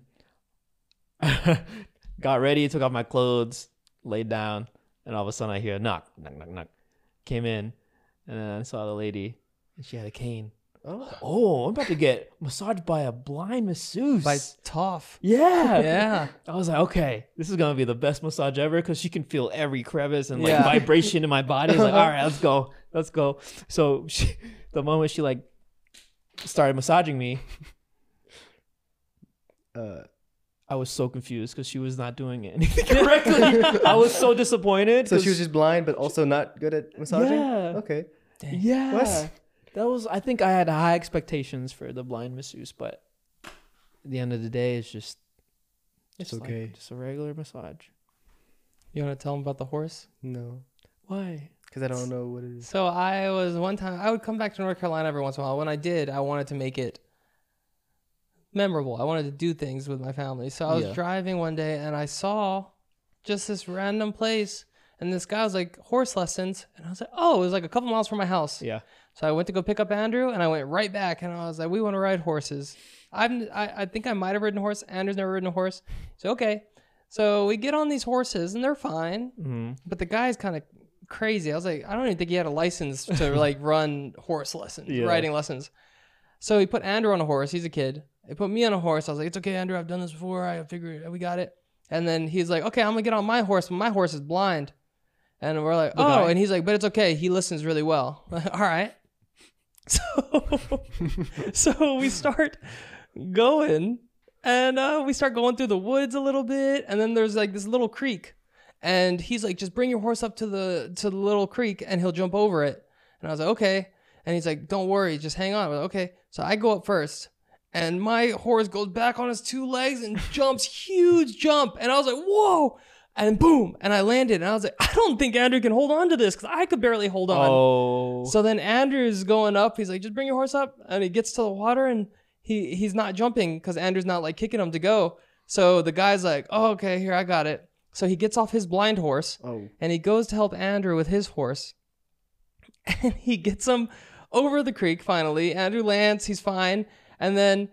got ready, took off my clothes, laid down, and all of a sudden I hear a knock, knock, knock, knock. Came in, and then I saw the lady, and she had a cane. Oh. Oh, I'm about to get massaged by a blind masseuse. By tough. yeah. Yeah. I was like, okay, this is gonna be the best massage ever because she can feel every crevice and like Yeah. vibration in my body. It's like, all right, let's go, let's go. So she, the moment she like started massaging me, Uh, I was so confused because she was not doing anything correctly. I was so disappointed. so she 'cause- was just blind, but also not good at massaging. Yeah. Okay. yeah. What? That was. I think I had high expectations for the blind masseuse, but at the end of the day, it's just It's like okay. just a regular massage. You want to tell him about the horse? No, Why? because I don't know what it is. So I was one time, I would come back to North Carolina every once in a while. When I did, I wanted to make it memorable. I wanted to do things with my family. So I was Yeah. driving one day and I saw just this random place. And this guy was like, horse lessons. And I was like, oh, it was like a couple miles from my house. Yeah. So I went to go pick up Andrew and I went right back and I was like, we want to ride horses. I'm, I, I think I might have ridden a horse. Andrew's never ridden a horse. So, okay. So we get on these horses and they're fine. Mm-hmm. But the guy's kind of crazy. I was like, I don't even think he had a license to like run horse lessons, Yeah. riding lessons. So he put Andrew on a horse. He's a kid. He put me on a horse. I was like, it's okay, Andrew. I've done this before. I figured we got it. And then he's like, okay, I'm going to get on my horse. But my horse is blind. And we're like, The oh, guy? and he's like, but it's okay. He listens really well. All right. So, so we start going and uh, we start going through the woods a little bit. And then there's like this little creek. And he's like, just bring your horse up to the to the little creek and he'll jump over it. And I was like, okay. And he's like, don't worry, just hang on. I was like, okay. So I go up first. and my horse goes back on his two legs and jumps huge jump, and I was like, whoa, and boom, and I landed, and I was like, I don't think Andrew can hold on to this because I could barely hold on. Oh. So then Andrew's going up. He's like, just bring your horse up, and he gets to the water, and he he's not jumping because Andrew's not like kicking him to go. So the guy's like, oh, okay, here, I got it. So he gets off his blind horse, Oh. and he goes to help Andrew with his horse, and he gets him over the creek finally. Andrew lands, he's fine, and then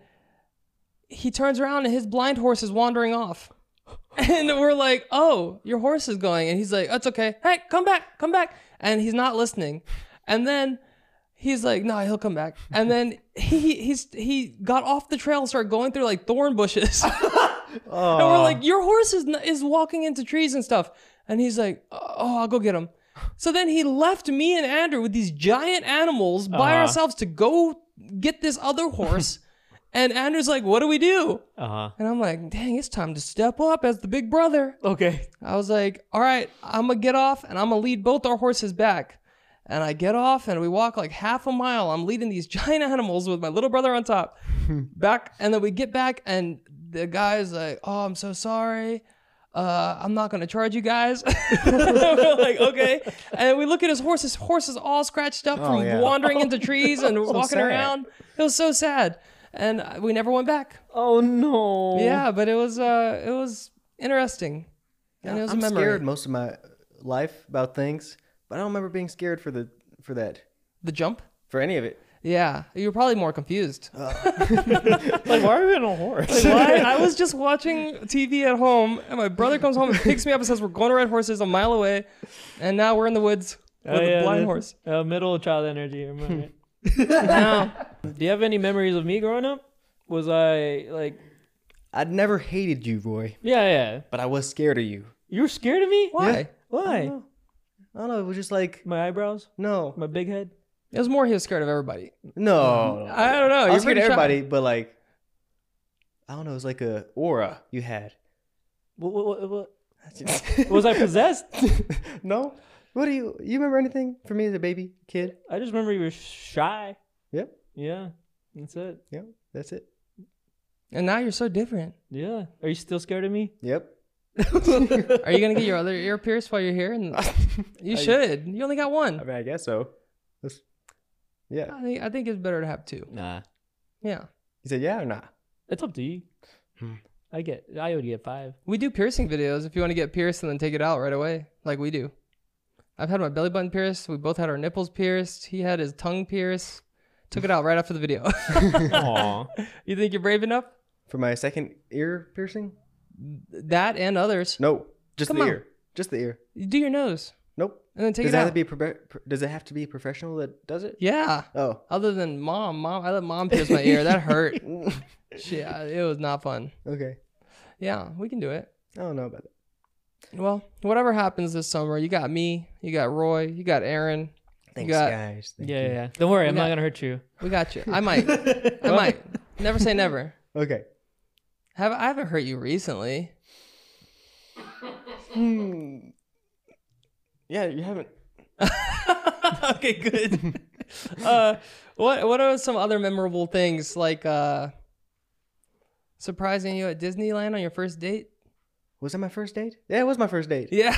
he turns around and his blind horse is wandering off. And we're like, oh, your horse is going. And he's like, that's okay. Hey, come back, come back. And he's not listening. And then he's like, no, he'll come back. And then he he's he got off the trail and started going through like thorn bushes. And we're like, your horse is is walking into trees and stuff. And he's like, oh, I'll go get him. So then he left me and Andrew with these giant animals by Uh-huh. ourselves to go get this other horse. And Andrew's like, what do we do? Uh-huh. And I'm like, dang, it's time to step up as the big brother. Okay. I was like, all right, I'm going to get off and I'm going to lead both our horses back. And I get off and we walk like half a mile. I'm leading these giant animals with my little brother on top back. And then we get back and the guy's like, oh, I'm so sorry. Uh, I'm not going to charge you guys. We're like, okay. And we look at his horse. His horse is all scratched up Oh, from yeah. wandering into trees and walking sad. around. It was so sad. And we never went back. Oh no. Yeah, but it was uh, it was interesting. And it was I'm a memory. scared most of my life about things, but I don't remember being scared for the for that The jump? for any of it. Yeah, you were probably more confused. Like, why are we on a horse? Why? I was just watching T V at home, and my brother comes home and picks me up and says, we're going to ride horses a mile away, and now we're in the woods with Oh, a yeah, blind the- horse. Uh, middle child energy. Remember? No. Do you have any memories of me growing up? Was I like? I'd never hated you, Roy, Yeah, yeah. but I was scared of you. You were scared of me? Why? Yeah. I Why? don't know. I don't know. It was just like My eyebrows? no, My big head? It was more he was scared of everybody. no. I don't know. I You're was scared pretty of shy. everybody, but like I don't know. It was like a aura you had. What, what, what, what? Was I possessed? No. What do you you remember anything from me as a baby kid? I just remember you were shy. Yep. Yeah, that's it. Yep. That's it. And now you're so different. Yeah. Are you still scared of me? Yep. Are you going to get your other ear pierced while you're here? And you should. You only got one. I mean, I guess so. That's- yeah. I think, I think it's better to have two. Nah. Yeah. He said, "Yeah or not?" It's up to you. Hmm. I get. I would get five. We do piercing videos if you want to get pierced and then take it out right away, like we do. I've had my belly button pierced. We both had our nipples pierced. He had his tongue pierced. Took it out right after the video. Aw. You think you're brave enough? For my second ear piercing? That and others. No, just Come the on. ear. Just the ear. You do your nose Nope. and then take Does it it out. have to be probe- pro- Does it have to be a professional that does it? Yeah. Oh. Other than mom, mom, I let mom pierce my ear. That hurt. Shit, it was not fun. Okay. Yeah, we can do it. I don't know about that. Well, whatever happens this summer, you got me, you got Roy, you got Aaron. Thanks, got- guys. Thank Yeah, you. yeah, yeah. Don't worry. I'm got- not gonna hurt you. We got you. I might. I might. Never say never. Okay. Have I haven't hurt you recently? Hmm. Yeah, you haven't. Okay, good. uh, what what are some other memorable things like uh, surprising you at Disneyland on your first date? Was that my first date? Yeah, it was my first date. Yeah.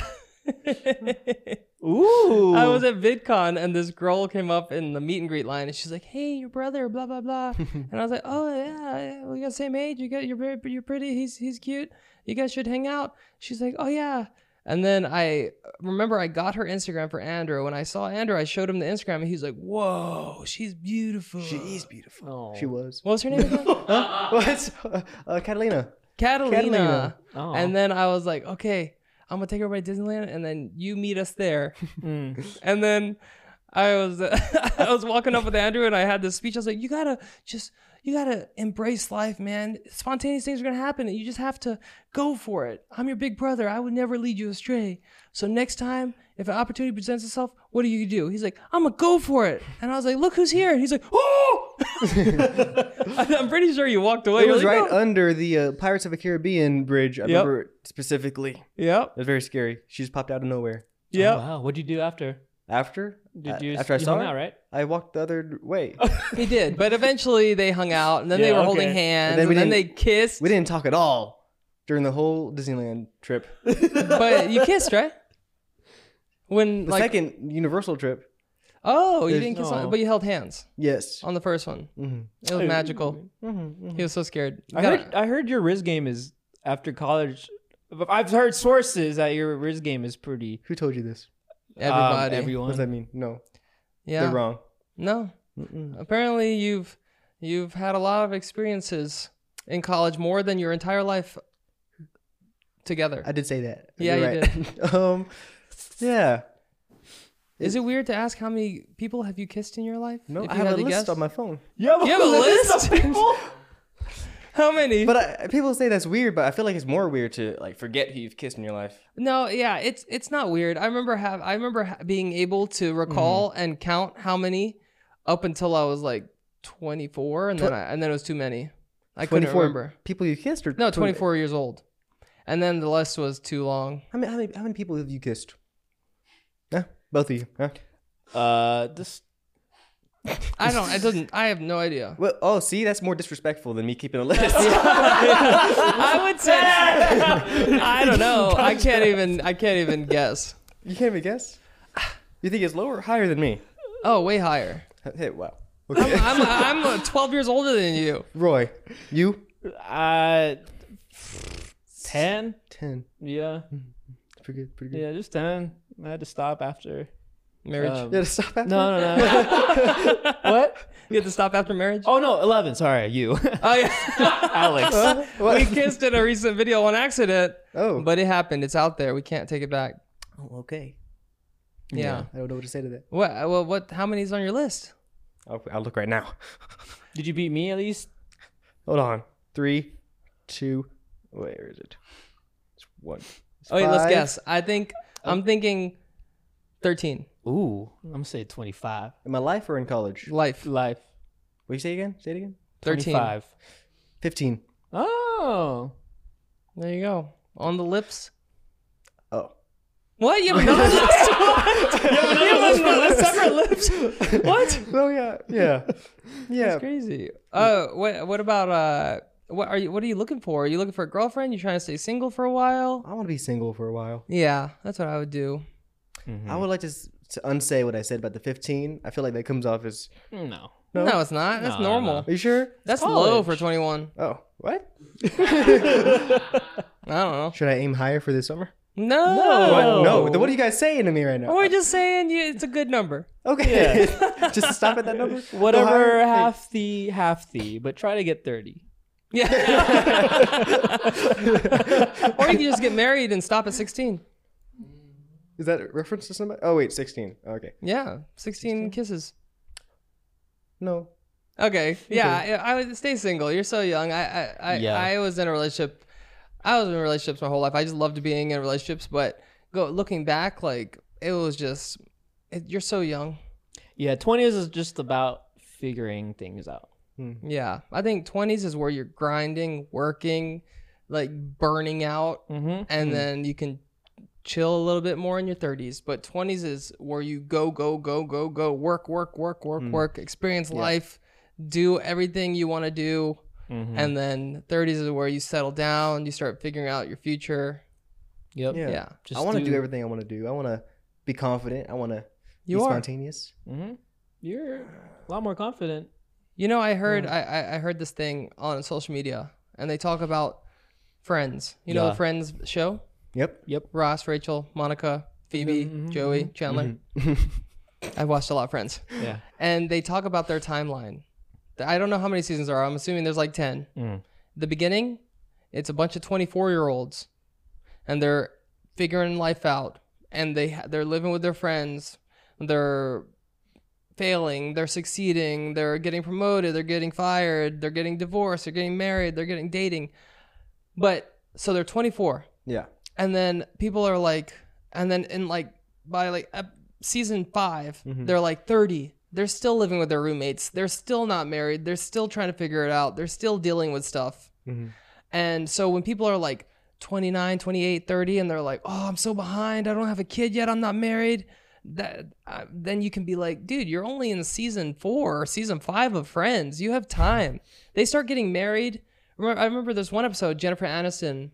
Ooh. I was at VidCon and this girl came up in the meet and greet line and she's like, "Hey, your brother, blah blah blah," and I was like, "Oh yeah, yeah, we got the same age. You got you're very you're pretty. He's he's cute. You guys should hang out." She's like, "Oh yeah." And then I remember I got her Instagram for Andrew. When I saw Andrew, I showed him the Instagram and he's like, "Whoa, she's beautiful." She is beautiful. Oh. She was. What was her name again? Huh? What? Uh, uh, Catalina. Catalina. Catalina. Oh. And then I was like, okay, I'm gonna take everybody to Disneyland, and then you meet us there. Mm. And then I was I was walking up with Andrew, and I had this speech. I was like, you gotta just you gotta embrace life, man. Spontaneous things are gonna happen, and you just have to go for it. I'm your big brother. I would never lead you astray. So next time, if an opportunity presents itself, what do you do? He's like, I'm gonna go for it. And I was like, look who's here. And he's like, oh! I'm pretty sure you walked away. It You're was like, right "No." under the uh, Pirates of the Caribbean bridge. I Yep. remember it specifically. Yep. It was very scary. She just popped out of nowhere. Yep. Oh, wow. What'd you do after? After? Did A- you? After I you saw hung her, out, right? I walked the other way. He did, but eventually they hung out, and then they Yeah, were holding okay. hands, And then and we then, didn't- they kissed. We didn't talk at all during the whole Disneyland trip. But you kissed, right? When The like second Universal trip, oh, you There's- didn't kiss, no. on, but you held hands yes. on the first one. Mm-hmm. It was magical. Mm-hmm. He was so scared. You I gotta- heard. I heard your Riz game is after college. I've heard sources that your Riz game is pretty. Who told you this? um, everybody. What everyone. does that mean? No, yeah. they're wrong. No. Apparently, you've you've had a lot of experiences in college, more than your entire life together. I did say that. Yeah, You're you right. um, yeah. Is it weird to ask how many people have you kissed in your life? No, If I you have had a to list guess? on my phone. You have You have a list? How many? But I, people say that's weird, but I feel like it's more weird to like forget who you've kissed in your life. No, yeah, it's it's not weird. I remember have I remember ha- being able to recall Mm-hmm. and count how many up until I was like twenty-four, and then I, and then it was too many. I couldn't twenty-four remember. people you kissed, or No, twenty- twenty-four years old, and then the list was too long. How many, how many? How many people have you kissed? Yeah, both of you. Huh? Uh, this. I don't. I didn't. I have no idea. Well, oh, see, that's more disrespectful than me keeping a list. I would say. I don't know. I can't even. I can't even guess. You can't even guess. You think it's lower or higher than me? Oh, way higher. Hey, wow. Okay. I'm I'm uh, twelve years older than you. Roy, you Uh, ten. ten. Yeah. Pretty good. Pretty good. Yeah, just ten. I had to stop after. Marriage. Um, Yeah, to stop after. No, no, no. What? You had to stop after marriage. Oh no, eleven. Sorry, you, Oh yeah. Alex. We kissed in a recent video on accident, Oh. but it happened. It's out there. We can't take it back. Oh, okay. Yeah. I don't know what to say to that. What? Well, what? How many's on your list? I'll, I'll look right now. Did you beat me at least? Hold on. Three, two. Where is it? It's one. It's Oh, wait, let's five. guess. I think I'm thinking thirteen. Ooh, I'm gonna say twenty-five. In my life or in college? Life. Life. What you say again? Say it again. thirteen. twenty-five. Fifteen. Oh. There you go. On the lips. Oh. What? You have another list? What? You have another separate lips? What? Oh yeah. Yeah. Yeah. That's crazy. Oh, what? What about uh? What are you? What are you looking for? Are you looking for a girlfriend? You trying to stay single for a while? I want to be single for a while. Yeah, that's what I would do. I would like to, s- to unsay what I said about the fifteen. I feel like that comes off as. No. No. No, it's not. That's No, no, normal. Are you sure? That's college. low for twenty-one. Oh, what? I don't know. Should I aim higher for this summer? No. What? No. Then what are you guys saying to me right now? We're just saying you, it's a good number. Okay. Just stop at that number. Go Whatever, higher? half the, half the, but try to get thirty. Yeah. Or you can just get married and stop at sixteen. Is that a reference to somebody? Oh wait, sixteen. Okay. Yeah, sixteen kisses. No. Okay. Yeah, I, I would stay single. You're so young. I I I, Yeah. I was in a relationship. I was in relationships my whole life. I just loved being in relationships, but go looking back, like it was just it, you're so young. Yeah, twenties is just about figuring things out. Yeah, I think twenties is where you're grinding, working, like burning out, Mm-hmm. and then you can chill a little bit more in your thirties. But twenties is where you go, go, go, go, go, work, work, work, work, work, experience life, do everything you want to do. Mm-hmm. And then thirties is where you settle down, you start figuring out your future. Yep. Yeah. Yeah. Just I want to do- do everything I want to do. I want to be confident. I want to You be are. spontaneous. Mm-hmm. You're a lot more confident. You know, I heard I, I I heard this thing on social media, and they talk about Friends. You know Yeah. the Friends show? Yep. Yep. Ross, Rachel, Monica, Phoebe, Mhm, Joey, Chandler. I've watched a lot of Friends. Yeah. And they talk about their timeline. I don't know how many seasons there are. I'm assuming there's like ten. Mm. The beginning, it's a bunch of twenty-four year olds, and they're figuring life out, and they ha- they're living with their friends. They're failing, they're succeeding, they're getting promoted, they're getting fired, they're getting divorced, they're getting married, they're getting dating. But so they're twenty-four, Yeah. and then people are like, and then in like by like ep- season five, they're like thirty. They're still living with their roommates. They're still not married. They're still trying to figure it out. They're still dealing with stuff. And so when people are like twenty-nine, twenty-eight, thirty, and they're like, oh, I'm so behind. I don't have a kid yet. I'm not married. that uh, then you can be like, dude, you're only in season four or season five of Friends. You have time. They start getting married. Remember, I remember there's one episode, Jennifer Aniston,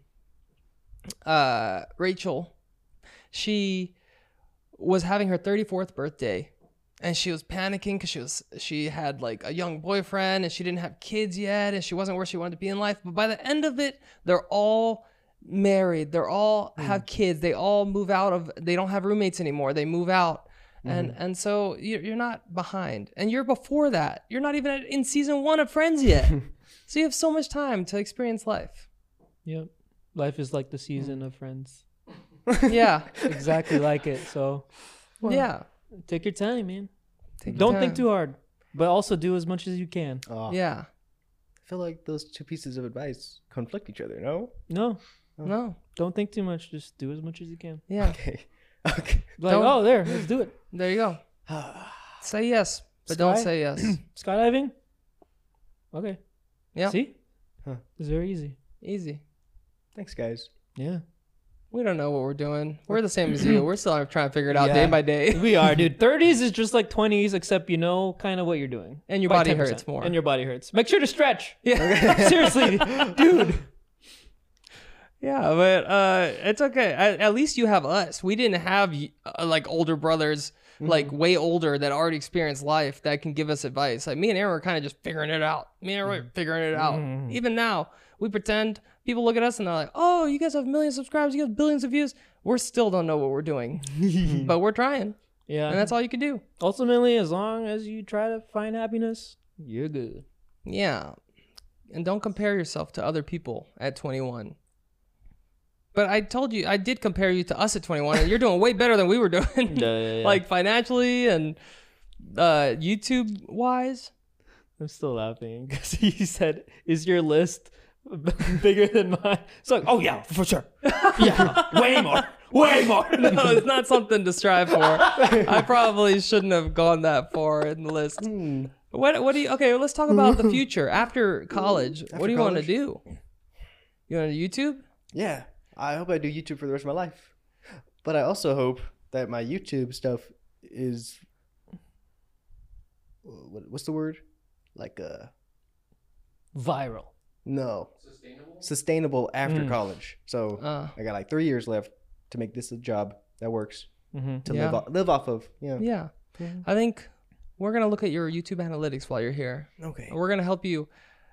uh, Rachel, she was having her thirty-fourth birthday, and she was panicking because she was she had like a young boyfriend and she didn't have kids yet, and she wasn't where she wanted to be in life. But by the end of it, they're all married. They're all mm. have kids. They all move out of. They don't have roommates anymore. They move out, mm. and and so you're, you're not behind, and you're before that. You're not even in season one of Friends yet, so you have so much time to experience life. Yep, life is like the season mm. of Friends. Yeah, exactly like it. So, well, yeah, take your time, man. Take Don't your think time. too hard, but also do as much as you can. Oh. Yeah, I feel like those two pieces of advice conflict each other. No, no, oh. no. Don't think too much. Just do as much as you can. Yeah. Okay. Okay. Like, Don't- oh, there, let's do it. There you go. Say yes, but Sky? don't say yes. Skydiving. Okay. Yeah. See, Huh. it's very easy. Easy. Thanks, guys. Yeah. We don't know what we're doing. We're the same as you. We're still trying to figure it out Yeah. day by day. We are, dude. thirties is just like twenties, except you know kind of what you're doing. And your By body ten percent. hurts more. And your body hurts. Make sure to stretch. Yeah. Seriously, dude. Yeah, but uh, it's okay. At, at least you have us. We didn't have uh, like older brothers, like way older that already experienced life that can give us advice. Like me and Aaron were kind of just figuring it out. Me and Aaron were figuring it out. Mhm. Even now, we pretend people look at us and they're like, "Oh, you guys have millions of subscribers. You have billions of views." We still don't know what we're doing, but we're trying, Yeah. and that's all you can do. Ultimately, as long as you try to find happiness, you're good. Yeah, and don't compare yourself to other people at twenty-one. But I told you, I did compare you to us at twenty-one, and you're doing way better than we were doing, Yeah, yeah, yeah. like financially and uh, YouTube wise. I'm still laughing because he said, "Is your list bigger than mine?" It's like, oh yeah, for sure. Yeah, way more, way more. No, it's not something to strive for. I probably shouldn't have gone that far in the list. Hmm. What? What do you? Okay, well, let's talk about the future after college. After what do you want to college? do? You want to YouTube? Yeah, I hope I do YouTube for the rest of my life. But I also hope that my YouTube stuff is what, what's the word? Like uh Viral. no. Sustainable? Sustainable after Mm. college. So Uh, I got like three years left to make this a job that works Mm-hmm. to Yeah. live off, live off of. Yeah. yeah. I think we're gonna look at your YouTube analytics while you're here. Okay. We're gonna help you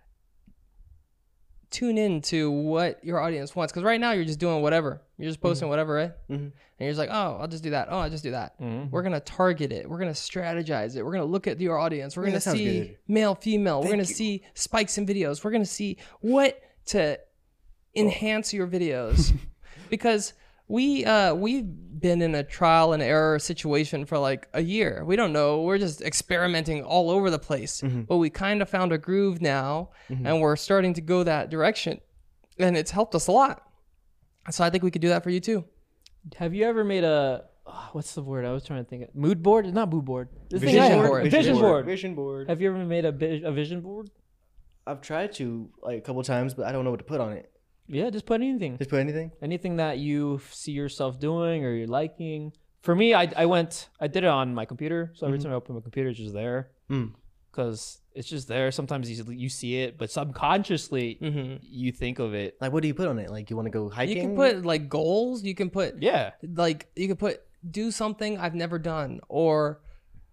tune in to what your audience wants. Because right now you're just doing whatever. You're just posting whatever, right? Mhm. And you're just like, oh, I'll just do that. Oh, I'll just do that. Mhm. We're gonna target it. We're gonna strategize it. We're gonna look at your audience. We're Yeah, gonna that sounds see good. male, female. We're Thank gonna you. see spikes in videos. We're gonna see what to enhance your videos. Because we uh we've been in a trial and error situation for like a year. We don't know. We're just experimenting all over the place. Mm-hmm. But we kind of found a groove now, and we're starting to go that direction, and it's helped us a lot. So I think we could do that for you too. Have you ever made a oh, what's the word I was trying to think of? Mood board? It's not mood board. The thing I Vision have- board. Vision board. Vision board. Have you ever made a, bi- a vision board? I've tried to like a couple times, but I don't know what to put on it. Yeah, just put anything. Just put anything. Anything that you f- see yourself doing or you're liking. For me, I, I went, I did it on my computer. So every time I open my computer, it's just there. Mm. Because it's just there. Sometimes you, you see it, but subconsciously Mm-hmm. you think of it. Like, what do you put on it? Like, you want to go hiking? You can put like goals. You can put Yeah. like you can put do something I've never done, or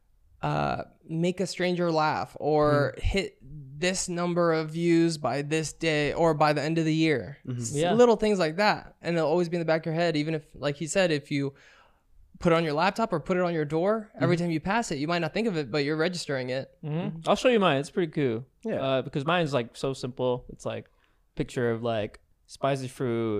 uh make a stranger laugh, or hit this number of views by this day or by the end of the year. S- Yeah. Little things like that, and it'll always be in the back of your head. Even if, like he said, if you put it on your laptop or put it on your door, every time you pass it, you might not think of it, but you're registering it. hmm I'll show you mine. It's pretty cool. Yeah. Uh, because mine's like so simple. It's like picture of like spicy fruit,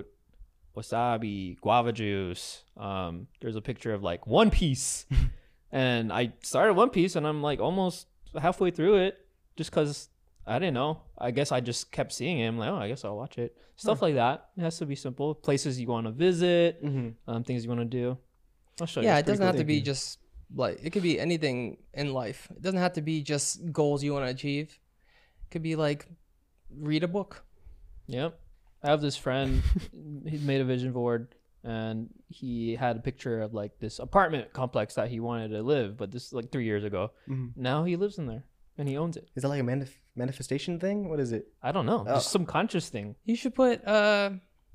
wasabi, guava juice. Um, there's a picture of like One Piece, and I started One Piece, and I'm like almost halfway through it, just because I didn't know. I guess I just kept seeing it. I'm like, oh, I guess I'll watch it. Stuff like that. It has to be simple. Places you want to visit, Mm-hmm. um, things you want to do. I'll show you. Yeah, It's it pretty doesn't have cool. to be just like, it could be anything in life. It doesn't have to be just goals you want to achieve. It could be like read a book. Yep. I have this friend. He made a vision board. and he had a picture of like this apartment complex that he wanted to live, but this is like three years ago. Mhm. Now he lives in there and he owns it. Is that like a manif- manifestation thing? What is it? I don't know, Oh. just some conscious thing. You should put uh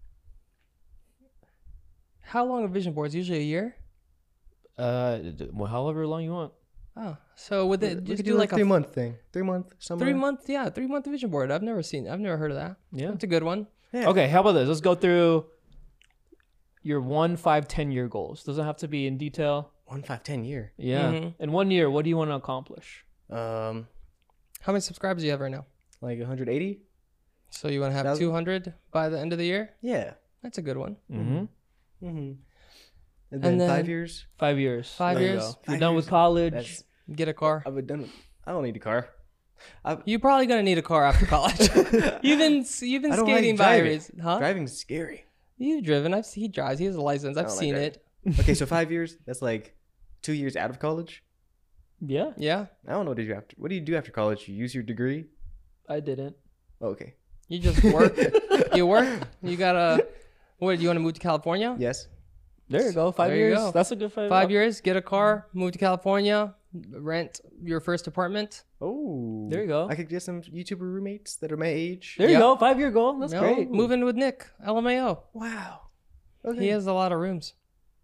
how long a vision board? Is usually a year? Uh, d- well, however long you want. Oh. So with it we just could do do like a three a month thing. Three month summer. three month yeah, three month vision board. I've never seen I've never heard of that. Yeah. That's a good one. Yeah. Okay, how about this? Let's go through your one, five, ten year goals. Doesn't have to be in detail. One five ten year. Yeah. Mhm. In one year, what do you want to accomplish? Um, How many subscribers do you have right now? like one hundred eighty. So you want to have Thousand? two hundred by the end of the year? Yeah. That's a good one. Mm-hmm. Mm-hmm. And then, then- five years. Five years. Five There you years. go. You're Five done years. with college. That's Get a car. I've been done. With, I don't need a car. You're probably gonna need a car after college. you've been you've been I don't skating like by driving. years, huh? Driving's scary. You've driven. I've he drives. He has a license. I've don't like seen driving. it. Okay, so five years. That's like two years out of college. Yeah, Yeah. I don't know what did you after. What do you do after college? You use your degree. I didn't. Oh, okay. You just work. you work. You gotta. What? You want to move to California? Yes. There you go. Five There you years. go. That's a good five. Five years. Get a car. Move to California. Rent your first apartment. Oh. There you go. I could get some YouTuber roommates that are my age. There you Yep. go. Five year goal. That's No, great. Move in with Nick. L M A O. Wow. He has a lot of rooms.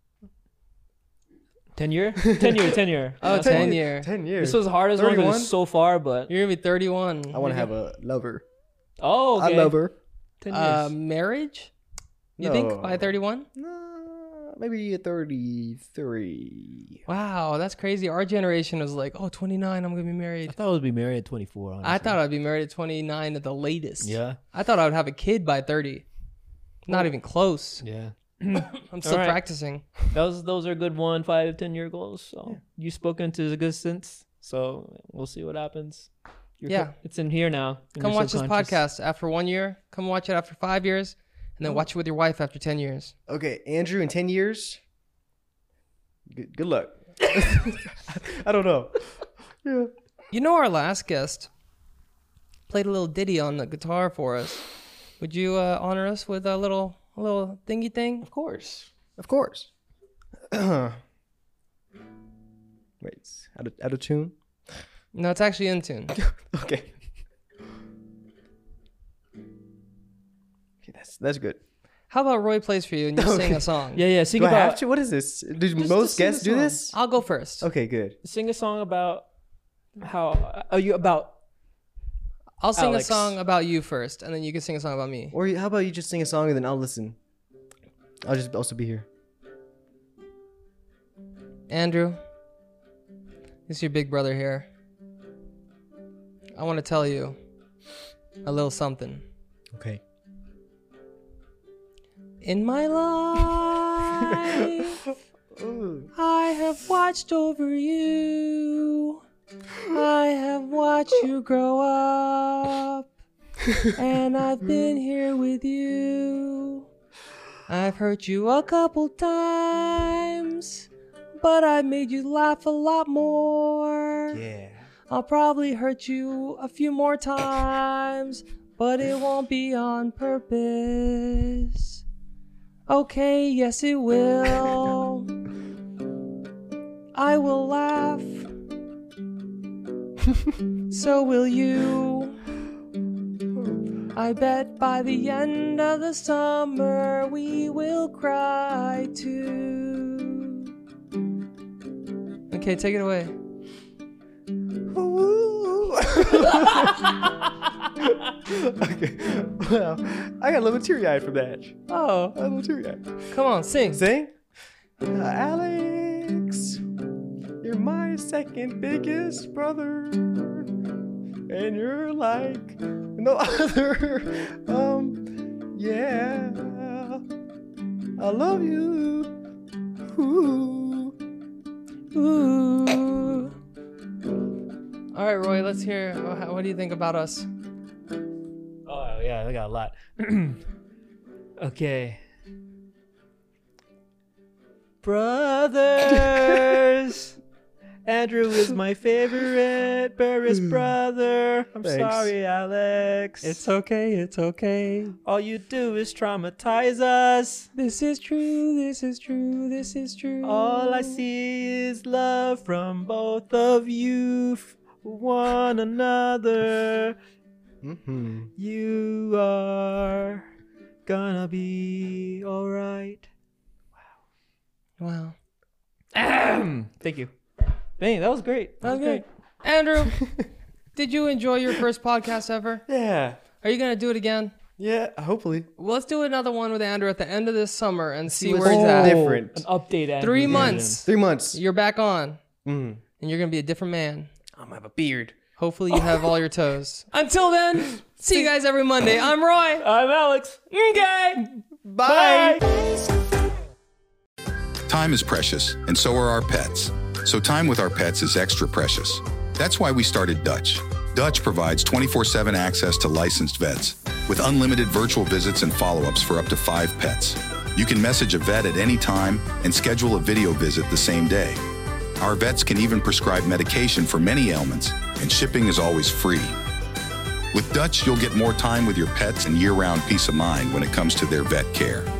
Ten year. Ten year. Ten year. Oh, That's ten fine. year. Ten years. This was the hardest one thirty-one? so far, but You're gonna be thirty-one. I want to have a lover. oh, okay. I love her. Ten years. uh, marriage. You think by No. thirty-one? No, maybe thirty-three. Wow, that's crazy. Our generation was like, oh, twenty-nine, I'm gonna be I married. thought I would be married at twenty-four. Honestly. I thought I'd be married at twenty-nine at the latest. Yeah. I thought I would have a kid by thirty. Not even close. Yeah. I'm still All right. practicing. Those those are good one, five, ten year goals. So you spoke into existence. So we'll see what happens. You're Yeah. co- it's in here now. in Come your watch this subconscious. podcast after one year. Come watch it after five years. And then watch it with your wife after ten years. Okay, Andrew, in ten years. Good, good luck. I don't know. Yeah. You know, our last guest played a little ditty on the guitar for us. Would you uh, honor us with a little, a little thingy thing? Of course. Of course. Wait, it's out of, out of tune? No, it's actually in tune. Okay. Okay, that's that's good. How about Roy plays for you and you sing Okay. a song? Yeah, yeah. Sing Do I about have to? What is this? Do Just- most just sing a guests do song. this? I'll go first. Okay, good. sing a song about how are you about I'll sing Alex. a song about you first, and then you can sing a song about me. Or you- how about you just sing a song and then I'll listen? I'll just also be here. Andrew, this is your big brother here. I want to tell you a little something. Okay. In my life, I have watched over you. I have watched you grow up. And I've been here with you. I've hurt you a couple times, but I made you laugh a lot more. Yeah. I'll probably hurt you a few more times, but it won't be on purpose. Okay, yes it will. I will laugh. So will you. I bet by the end of the summer we will cry too. Okay, take it away. Okay. Well, I got a little teary-eyed from that. Oh, A little teary-eyed. come on, sing. Sing. Uh, Alex, you're my second biggest brother, and you're like no other. Um, yeah, I love you. Ooh. Ooh. All right, Roy, let's hear. What what do you think about us? Oh yeah, I got a lot. Okay. Brothers Andrew is my favorite Burris brother. I'm Thanks. sorry, Alex. It's okay. It's okay. all you do is traumatize us. This is true. This is true. This is true. All I see is love from both of you, f- one another. Mm-hmm. You are gonna be all right. Wow. Thank you. Dang, that was great. That was Okay. Andrew, did you enjoy your first podcast ever? Yeah. Are you gonna do it again? Yeah. Hopefully. Well, let's do another one with Andrew at the end of this summer and see what's where he's Oh. at. different. An update. Andrew. Three Yeah. months. Three months. You're back on, Mm. and you're gonna be a different man. I'm gonna have a beard. Hopefully, you have all your toes. Until then, see you guys every Monday. I'm Roy. I'm Alex. Okay. Bye. Time is precious, and so are our pets. So time with our pets is extra precious. That's why we started Dutch. Dutch provides twenty-four seven access to licensed vets with unlimited virtual visits and follow-ups for up to five pets. You can message a vet at any time and schedule a video visit the same day. Our vets can even prescribe medication for many ailments, and shipping is always free. With Dutch, you'll get more time with your pets and year-round peace of mind when it comes to their vet care.